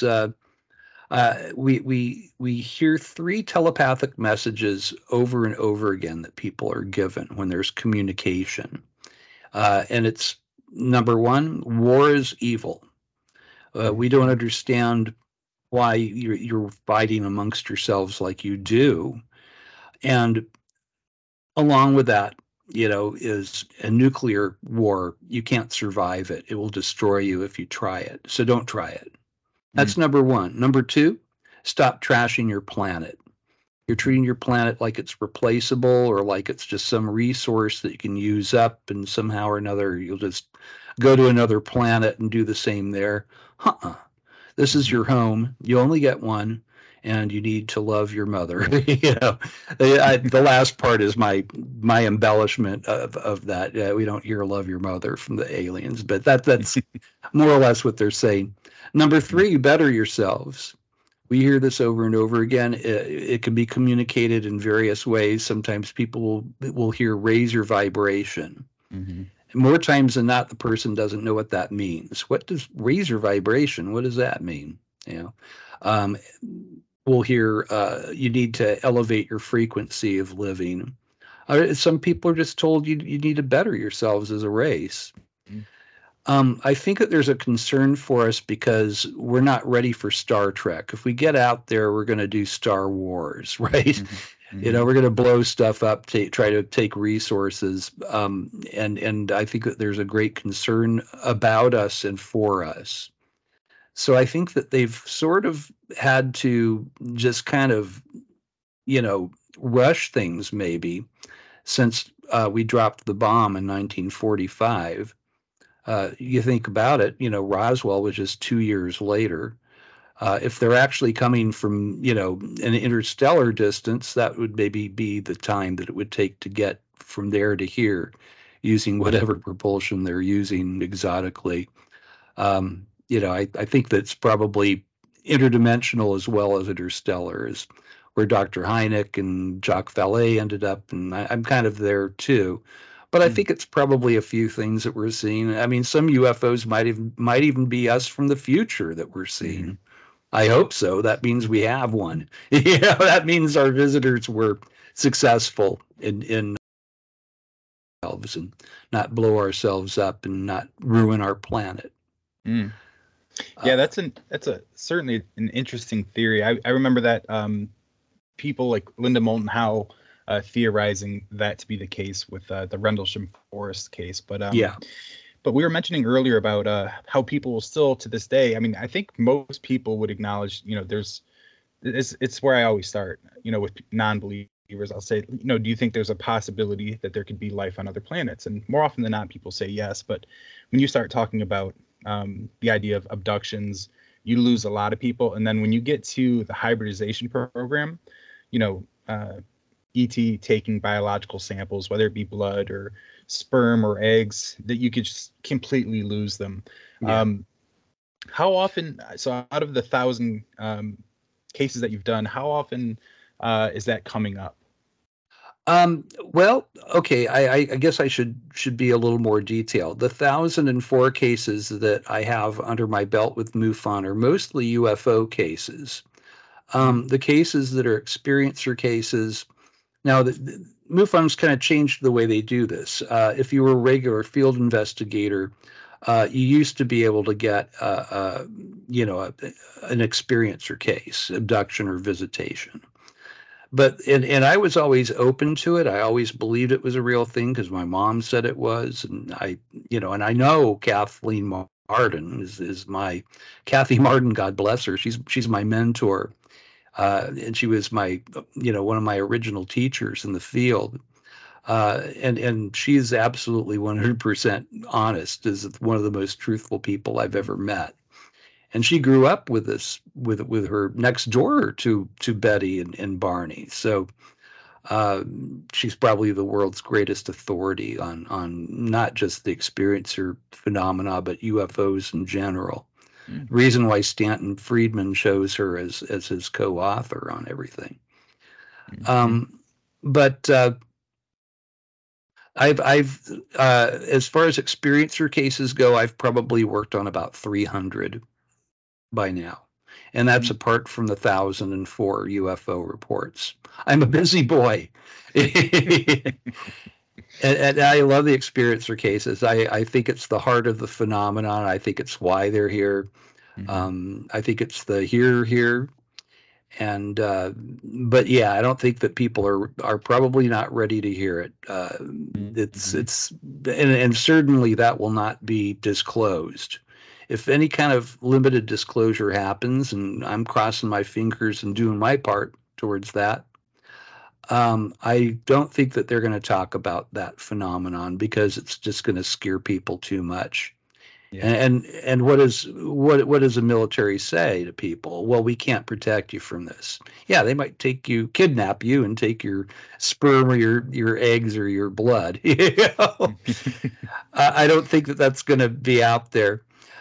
we hear 3 telepathic messages over and over again that people are given when there's communication. And it's number 1, war is evil. We don't understand why you're fighting amongst yourselves like you do. And along with that, is a nuclear war. You can't survive it. It will destroy you if you try it. So don't try it. That's number 1. Number 2, stop trashing your planet. You're treating your planet like it's replaceable or like it's just some resource that you can use up, and somehow or another you'll just go to another planet and do the same there. This is your home. You only get one, and you need to love your mother. The last part is my embellishment of that. We don't hear "love your mother" from the aliens, but that's more or less what they're saying. Number 3, better yourselves. We hear this over and over again. It can be communicated in various ways. Sometimes people will hear "raise your vibration." Mm-hmm. More times than not, the person doesn't know what that means. What does raise your vibration? What does that mean? We'll hear you need to elevate your frequency of living. Some people are just told you need to better yourselves as a race. I think that there's a concern for us because we're not ready for Star Trek. If we get out there, we're going to do Star Wars, right? Mm-hmm. We're going to blow stuff up, try to take resources. And I think that there's a great concern about us and for us. So I think that they've sort of had to just kind of, rush things maybe since we dropped the bomb in 1945. You think about it, Roswell was just 2 years later. If they're actually coming from, an interstellar distance, that would maybe be the time that it would take to get from there to here using whatever propulsion they're using exotically. I think that's probably interdimensional as well as interstellar, is where Dr. Hynek and Jacques Vallée ended up, and I'm kind of there too. But I think it's probably a few things that we're seeing. I mean, some UFOs might even be us from the future that we're seeing. Mm-hmm. I hope so. That means we have one. That means our visitors were successful in ourselves and not blow ourselves up and not ruin our planet. Mm. Yeah, that's certainly an interesting theory. I remember that people like Linda Moulton Howe theorizing that to be the case with the Rendlesham Forest case. But but we were mentioning earlier about how people will still to this day. I mean, I think most people would acknowledge, it's where I always start, with non-believers. I'll say, do you think there's a possibility that there could be life on other planets? And more often than not, people say yes. But when you start talking about the idea of abductions, you lose a lot of people. And then when you get to the hybridization program, ET taking biological samples, whether it be blood or sperm or eggs, that you could just completely lose them. Yeah. How often, so out of the 1,000 cases that you've done, how often is that coming up? Well, okay, I guess I should be a little more detailed. The 1,004 cases that I have under my belt with MUFON are mostly UFO cases. The cases that are experiencer cases, now the MUFON's kind of changed the way they do this. If you were a regular field investigator, you used to be able to get, an experiencer case, abduction or visitation. But and I was always open to it. I always believed it was a real thing because my mom said it was, and I know Kathleen Martin is my Kathy Martin, God bless her. She's my mentor, and she was my one of my original teachers in the field. And she is absolutely 100% honest. Is one of the most truthful people I've ever met. And she grew up with this with her next door to Betty and Barney. So she's probably the world's greatest authority on not just the experiencer phenomena, but UFOs in general. Mm-hmm. Reason why Stanton Friedman chose her as his co-author on everything. Mm-hmm. But I've as far as experiencer cases go, I've probably worked on about 300 by now. And that's apart from the 1,004 UFO reports. I'm a busy boy. and I love the experiencer cases. I think it's the heart of the phenomenon. I think it's why they're here. Mm-hmm. I think it's the here. And but yeah, I don't think that people are probably not ready to hear it. It's and certainly that will not be disclosed. If any kind of limited disclosure happens, and I'm crossing my fingers and doing my part towards that, I don't think that they're going to talk about that phenomenon because it's just going to scare people too much. Yeah. And what does the military say to people? Well, we can't protect you from this. Yeah, they might kidnap you and take your sperm or your eggs or your blood. I don't think that that's going to be out there.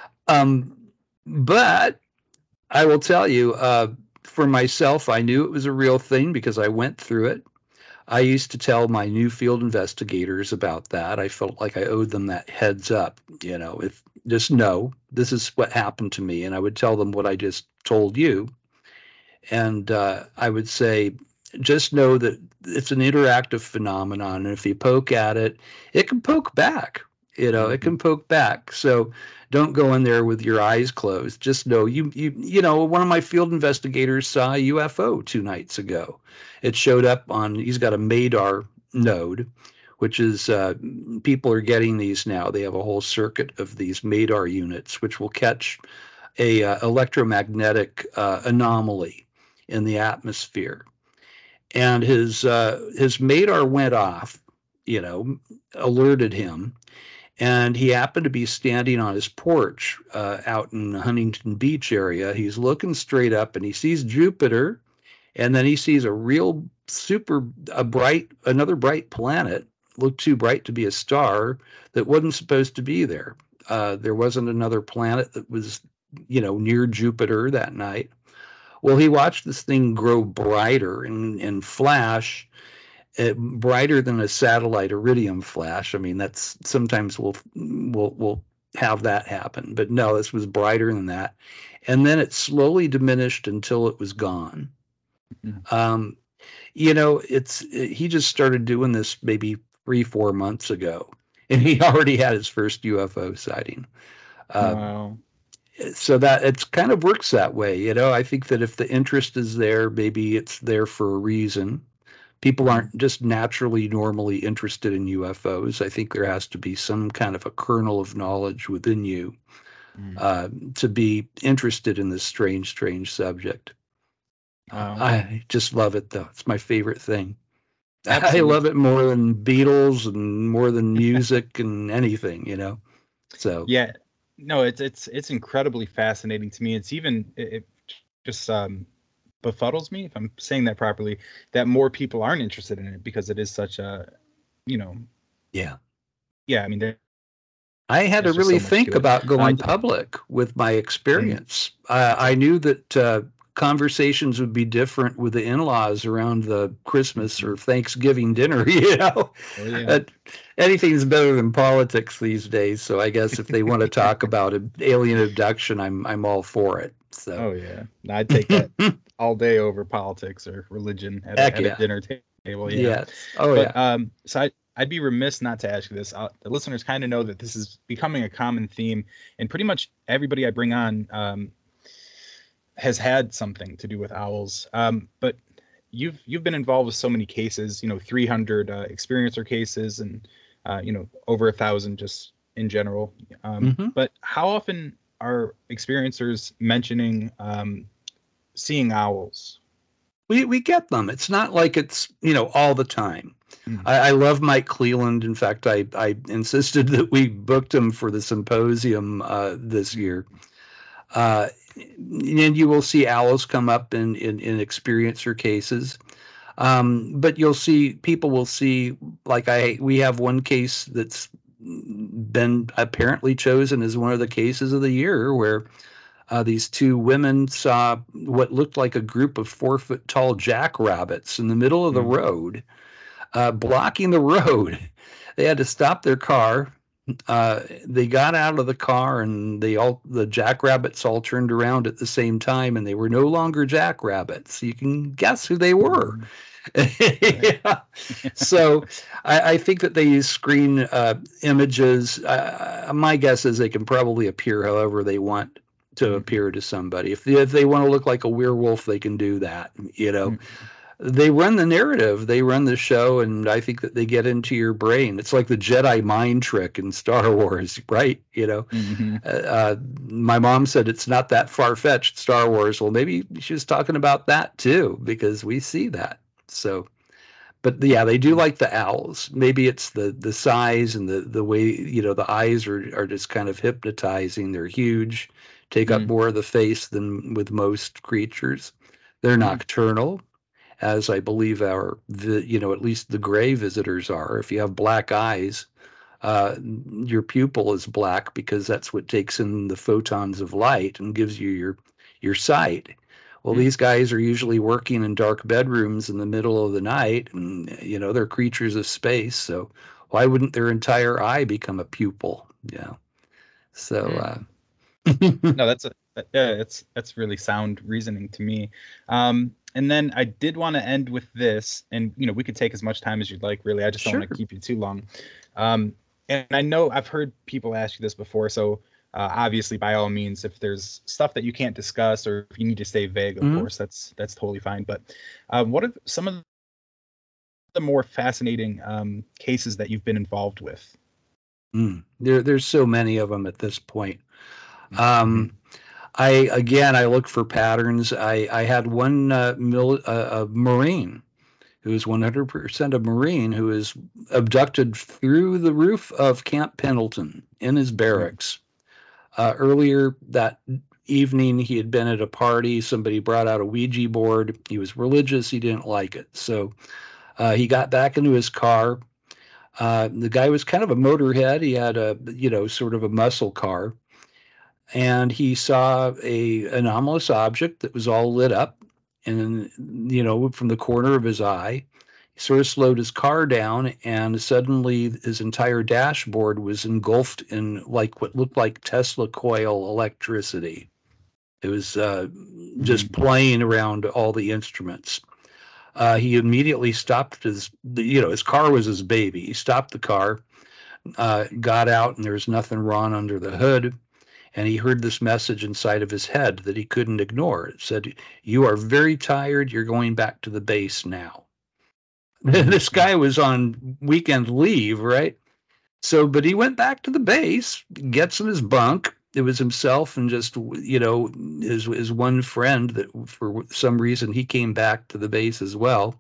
But I will tell you, for myself, I knew it was a real thing because I went through it. I used to tell my new field investigators about that. I felt like I owed them that heads up, if just know this is what happened to me. And I would tell them what I just told you. And I would say, just know that it's an interactive phenomenon. And if you poke at it, it can poke back. It can poke back. So don't go in there with your eyes closed. Just know one of my field investigators saw a UFO 2 nights ago. It showed up he's got a MADAR node, which is people are getting these now. They have a whole circuit of these MADAR units, which will catch a electromagnetic anomaly in the atmosphere. And his MADAR went off, alerted him. And he happened to be standing on his porch out in the Huntington Beach area. He's looking straight up and he sees Jupiter. And then he sees another bright planet, looked too bright to be a star, that wasn't supposed to be there. There wasn't another planet that was, near Jupiter that night. Well, he watched this thing grow brighter and flash. Brighter than a satellite iridium flash. I mean, that's sometimes we'll have that happen, but no, this was brighter than that. And then it slowly diminished until it was gone. Mm-hmm. He just started doing this maybe 3-4 months ago, and he already had his first UFO sighting. Wow. So that it kind of works that way. I think that if the interest is there, maybe it's there for a reason. People aren't just normally interested in UFOs. I think there has to be some kind of a kernel of knowledge within you to be interested in this strange subject. I just love it, though. It's my favorite thing. Absolutely. I love it more than Beatles and more than music and anything, So yeah, no, it's incredibly fascinating to me. It's even it just befuddles me, if I'm saying that properly, that more people aren't interested in it because it is such a, Yeah. I mean, I had to really think about going public with my experience. I knew that conversations would be different with the in-laws around the Christmas or Thanksgiving dinner. Oh, yeah. Anything's better than politics these days. So I guess if they want to talk about an alien abduction, I'm all for it. So. Oh yeah, I'd take that all day over politics or religion at a dinner table. Yeah. Yes. Oh yeah. So I'd be remiss not to ask you this. The listeners kind of know that this is becoming a common theme, and pretty much everybody I bring on has had something to do with owls. But you've been involved with so many cases, 300 experiencer cases, and over 1,000 just in general. Mm-hmm. But how often are experiencers mentioning seeing owls? We get them. It's not like it's, all the time. Mm. I love Mike Cleland. In fact, I insisted that we booked him for the symposium this year. And you will see owls come up in experiencer cases. But people will see, like we have one case that's been apparently chosen as one of the cases of the year where these two women saw what looked like a group of 4-foot tall jackrabbits in the middle of the road, blocking the road. They had to stop their car. They got out of the car, and the jackrabbits all turned around at the same time, and they were no longer jackrabbits. You can guess who they were. Yeah. So I think that they use screen images. My guess is they can probably appear however they want to appear to somebody. If they want to look like a werewolf, they can do that. They run the narrative, they run the show, and I think that they get into your brain. It's like the Jedi mind trick in Star Wars, right? My mom said it's not that far-fetched, Star Wars. Well, maybe she was talking about that too, because we see that. So, but yeah, they do like the owls. Maybe it's the size and the way, the eyes are just kind of hypnotizing. They're huge, take up more of the face than with most creatures. They're nocturnal, as I believe at least the gray visitors are. If you have black eyes, your pupil is black because that's what takes in the photons of light and gives you your sight. Well, these guys are usually working in dark bedrooms in the middle of the night, and they're creatures of space. So why wouldn't their entire eye become a pupil? Yeah. So no, that's really sound reasoning to me. And then I did want to end with this, and we could take as much time as you'd like. Really, I just don't want to keep you too long. And I know I've heard people ask you this before, so obviously, by all means, if there's stuff that you can't discuss or if you need to stay vague, of course, that's totally fine. But what are some of the more fascinating cases that you've been involved with? There's so many of them at this point. I look for patterns. I had one Marine who is 100% a Marine who is abducted through the roof of Camp Pendleton in his barracks. Earlier that evening, he had been at a party. Somebody brought out a Ouija board. He was religious. He didn't like it. So he got back into his car. The guy was kind of a motorhead. He had sort of a muscle car. And he saw a anomalous object that was all lit up, and from the corner of his eye. He sort of slowed his car down, and suddenly his entire dashboard was engulfed in like what looked like Tesla coil electricity. It was just playing around all the instruments. He immediately stopped his car was his baby. He stopped the car, got out, and there was nothing wrong under the hood. And he heard this message inside of his head that he couldn't ignore. It said, "You are very tired. You're going back to the base now." This guy was on weekend leave, right? So, but he went back to the base, gets in his bunk. It was himself and just, his one friend that for some reason he came back to the base as well.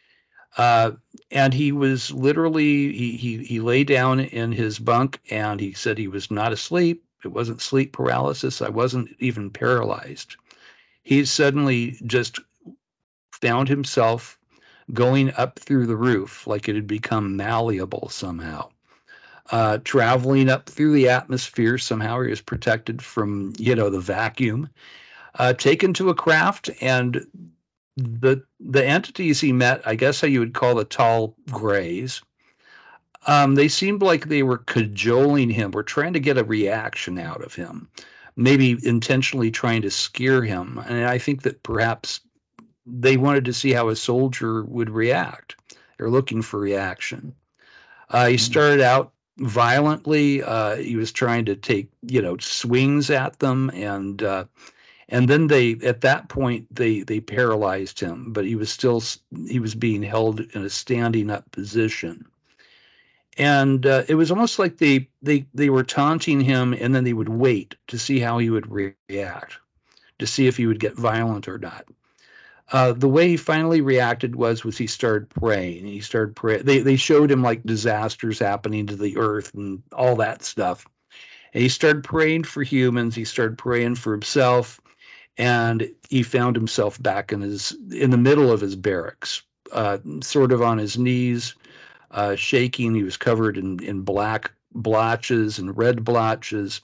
And he was literally, he lay down in his bunk and he said he was not asleep. It wasn't sleep paralysis. I wasn't even paralyzed. He suddenly just found himself going up through the roof like it had become malleable somehow, traveling up through the atmosphere. Somehow he was protected from, the vacuum, taken to a craft, and the entities he met, I guess how you would call the tall grays, they seemed like they were cajoling him, or trying to get a reaction out of him, maybe intentionally trying to scare him. And I think that perhaps they wanted to see how a soldier would react. They're looking for reaction. He started out violently. He was trying to take, swings at them, and then at that point they paralyzed him, but he was being held in a standing up position. And it was almost like they were taunting him, and then they would wait to see how he would react, to see if he would get violent or not. The way he finally reacted was he started praying. He started praying. They showed him like disasters happening to the earth and all that stuff. And he started praying for humans. He started praying for himself, and he found himself back in the middle of his barracks, sort of on his knees, shaking. He was covered in black blotches and red blotches.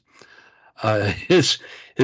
His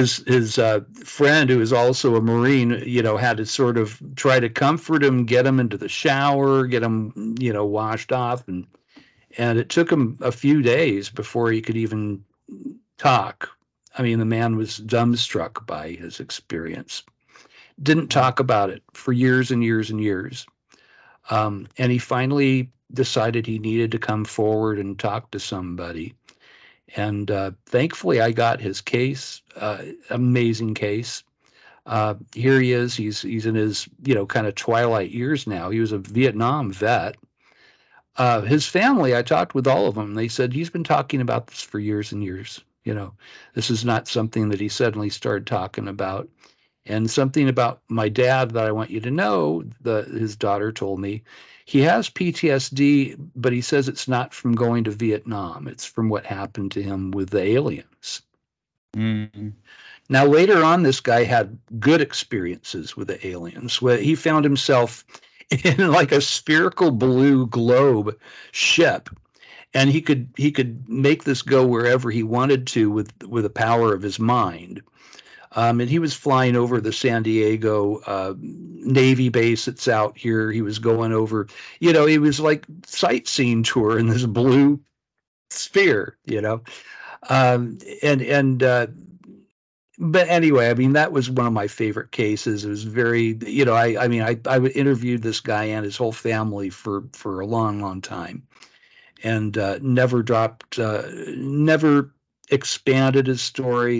friend, who is also a Marine, had to sort of try to comfort him, get him into the shower, get him, washed off, and it took him a few days before he could even talk. I mean, the man was dumbstruck by his experience. Didn't talk about it for years and years and years. And he finally decided he needed to come forward and talk to somebody. And thankfully, I got his case, amazing case. Here he is. He's in his, kind of twilight years now. He was a Vietnam vet. His family, I talked with all of them. They said he's been talking about this for years and years. This is not something that he suddenly started talking about. And something about my dad that I want you to know, his daughter told me, he has PTSD, but he says it's not from going to Vietnam. It's from what happened to him with the aliens. Mm-hmm. Now, later on, this guy had good experiences with the aliens. Where he found himself in like a spherical blue globe ship, and he could make this go wherever he wanted to with the power of his mind. And he was flying over the San Diego Navy base that's out here. He was going over, he was like sightseeing tour in this blue sphere, but anyway, I mean, that was one of my favorite cases. It was very, I interviewed this guy and his whole family for a long, long time, and never expanded his story.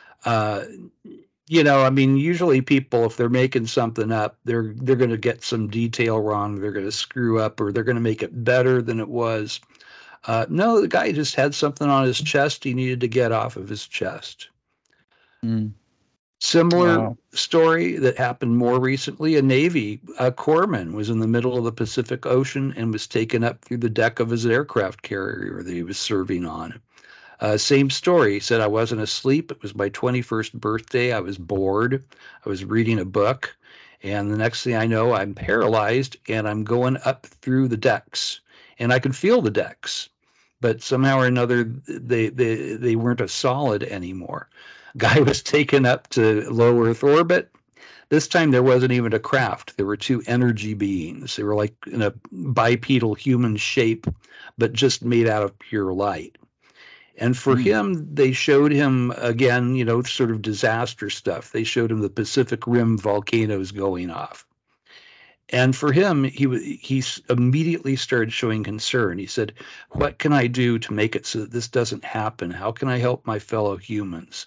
Usually people, if they're making something up, they're going to get some detail wrong. They're going to screw up, or they're going to make it better than it was. No, the guy just had something on his chest he needed to get off of his chest. Mm. Similar story that happened more recently. A Navy corpsman was in the middle of the Pacific Ocean and was taken up through the deck of his aircraft carrier that he was serving on. Same story. He said, I wasn't asleep. It was my 21st birthday. I was bored. I was reading a book. And the next thing I know, I'm paralyzed and I'm going up through the decks. And I could feel the decks. But somehow or another, they weren't a solid anymore. Guy was taken up to low Earth orbit. This time there wasn't even a craft. There were two energy beings. They were like in a bipedal human shape, but just made out of pure light. And for him, they showed him, again, sort of disaster stuff. They showed him the Pacific Rim volcanoes going off. And for him, he immediately started showing concern. He said, what can I do to make it so that this doesn't happen? How can I help my fellow humans?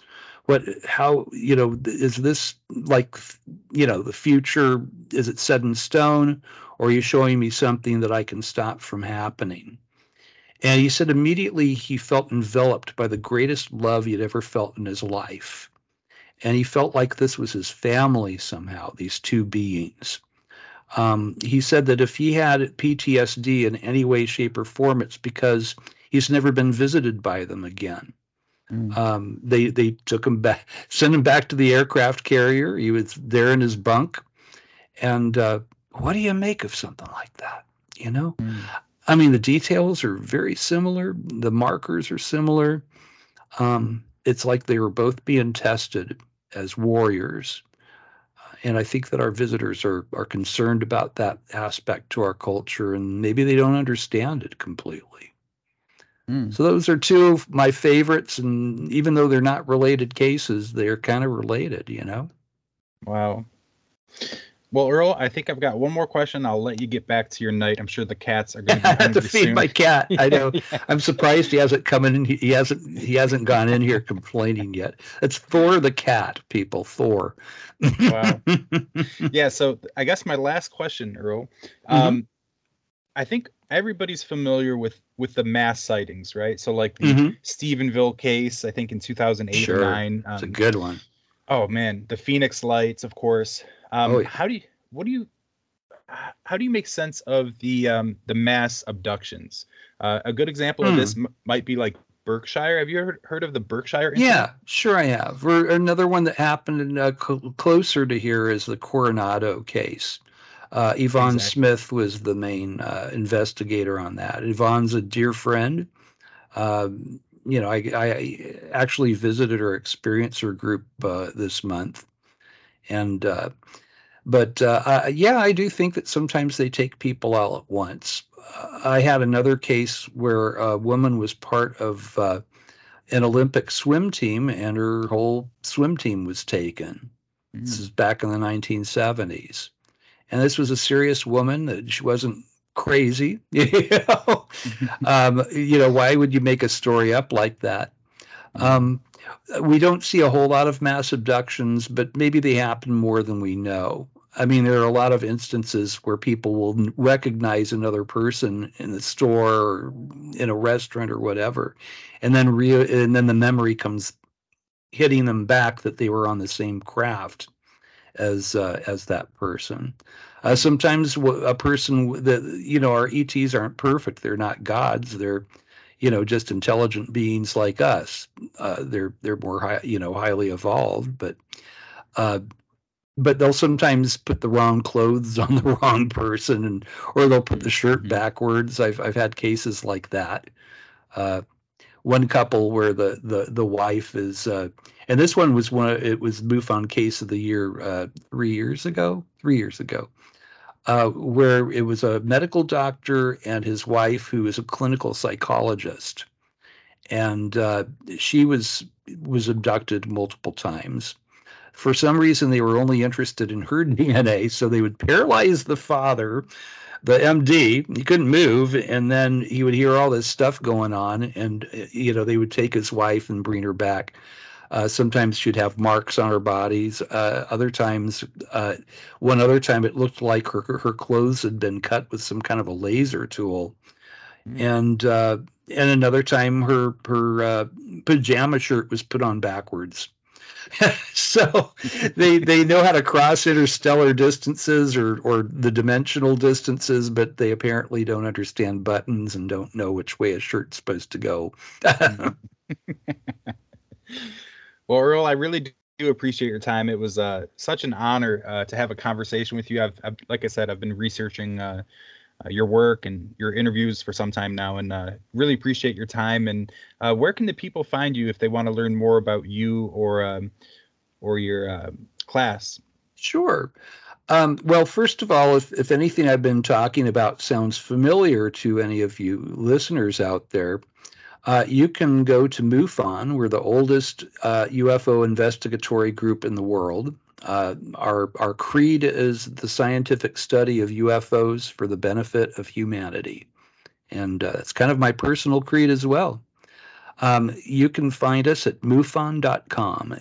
Is this like, the future? Is it set in stone? Or are you showing me something that I can stop from happening? And he said immediately he felt enveloped by the greatest love he had ever felt in his life. And he felt like this was his family somehow, these two beings. He said that if he had PTSD in any way, shape, or form, it's because he's never been visited by them again. They took him back, sent him back to the aircraft carrier. He was there in his bunk. And what do you make of something like that? I mean, the details are very similar. The markers are similar. It's like they were both being tested as warriors. And I think that our visitors are concerned about that aspect to our culture, and maybe they don't understand it completely. So those are two of my favorites, and even though they're not related cases, they're kind of related, Wow. Well, Earl, I think I've got one more question. I'll let you get back to your night. I'm sure the cats are going to be hungry to feed soon. my cat. I know. Yeah. I'm surprised he hasn't come in. He hasn't gone in here complaining yet. It's Thor the cat, people. Thor. Wow. Yeah. So I guess my last question, Earl. I think everybody's familiar with with the mass sightings, right? So like the Stephenville case, I think in 2008 or 9. It's a good one. Oh man, the Phoenix Lights, of course. Yeah. How do you make sense of the mass abductions? A good example of this might be like Berkshire. Have you heard of the Berkshire incident? Yeah, sure I have. Or another one that happened closer to here is the Coronado case. Yvonne Smith was the main investigator on that. Yvonne's a dear friend. I actually visited her experiencer group this month. And I do think that sometimes they take people all at once. I had another case where a woman was part of an Olympic swim team, and her whole swim team was taken. This is back in the 1970s. And this was a serious woman. That she wasn't crazy. Why would you make a story up like that? We don't see a whole lot of mass abductions, but maybe they happen more than we know. I mean, there are a lot of instances where people will recognize another person in the store or in a restaurant or whatever, and then the memory comes hitting them back that they were on the same craft as that person. Sometimes a person that, our ETs aren't perfect. They're not gods. They're, just intelligent beings like us. They're more highly evolved, but they'll sometimes put the wrong clothes on the wrong person, or they'll put the shirt backwards. I've had cases like that. One couple where the wife is, and this one was it was MUFON case of the year 3 years ago, where it was a medical doctor and his wife who is a clinical psychologist, and she was abducted multiple times. For some reason, they were only interested in her DNA, so they would paralyze the father, the MD. He couldn't move, and then he would hear all this stuff going on, and they would take his wife and bring her back. Sometimes she'd have marks on her bodies. Other times, one other time, it looked like her clothes had been cut with some kind of a laser tool, and another time her pajama shirt was put on backwards. So they know how to cross interstellar distances or the dimensional distances, but they apparently don't understand buttons and don't know which way a shirt's supposed to go. Well, Earl, I really do appreciate your time. It was such an honor to have a conversation with you. I've like I said, I've been researching your work and your interviews for some time now, and really appreciate your time. And where can the people find you if they want to learn more about you or your class? Sure. Well, first of all, if anything I've been talking about sounds familiar to any of you listeners out there, you can go to MUFON. We're the oldest UFO investigatory group in the world. Our creed is the scientific study of UFOs for the benefit of humanity. And it's kind of my personal creed as well. You can find us at MUFON.com,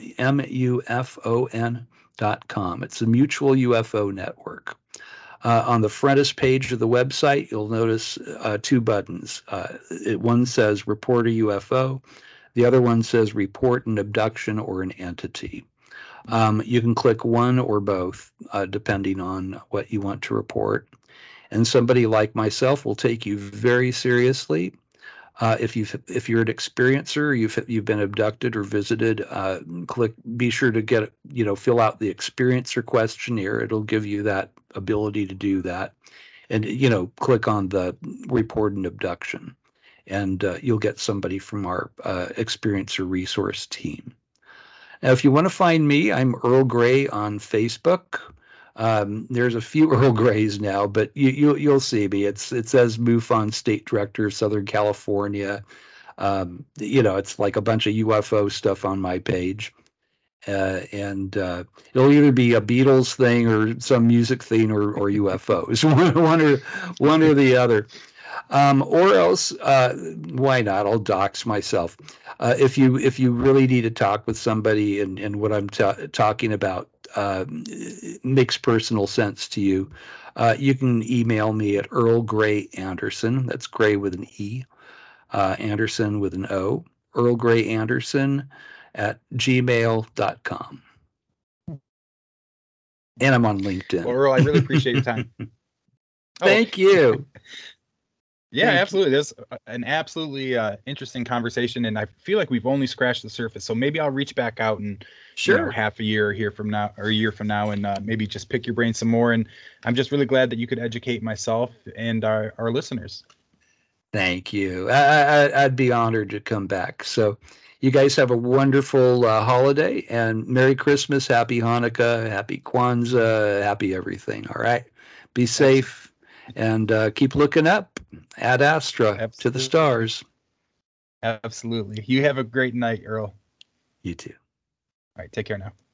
MUFON.com. It's a mutual UFO network. On the frontispiece page of the website, you'll notice two buttons. One says Report a UFO. The other one says Report an Abduction or an Entity. You can click one or both, depending on what you want to report. And somebody like myself will take you very seriously. If you're an experiencer, you've been abducted or visited, be sure to fill out the experiencer questionnaire. It'll give you that ability to do that, and click on the report an abduction, and you'll get somebody from our experiencer resource team. Now, if you want to find me, I'm Earl Grey on Facebook. There's a few Earl Greys now, but you'll see me. It says MUFON State Director of Southern California. It's like a bunch of UFO stuff on my page. And it'll either be a Beatles thing or some music thing or UFOs, one or the other. Or else, why not? I'll dox myself. If you really need to talk with somebody and what I'm talking about makes personal sense to you, you can email me at Earl Grey Anderson. That's Gray with an E, Anderson with an O, Earl Grey Anderson at gmail.com. And I'm on LinkedIn. Well, Earl, I really appreciate your time. Thank you. Yeah, Thank absolutely. This is an absolutely interesting conversation, and I feel like we've only scratched the surface. So maybe I'll reach back out in half a year here from now, or a year from now, and maybe just pick your brain some more. And I'm just really glad that you could educate myself and our listeners. Thank you. I'd be honored to come back. So you guys have a wonderful holiday, and Merry Christmas, Happy Hanukkah, Happy Kwanzaa, Happy everything. All right. Be safe and keep looking up. Ad Astra. Absolutely. To the stars. Absolutely. You have a great night, Earl. You too. All right. Take care now.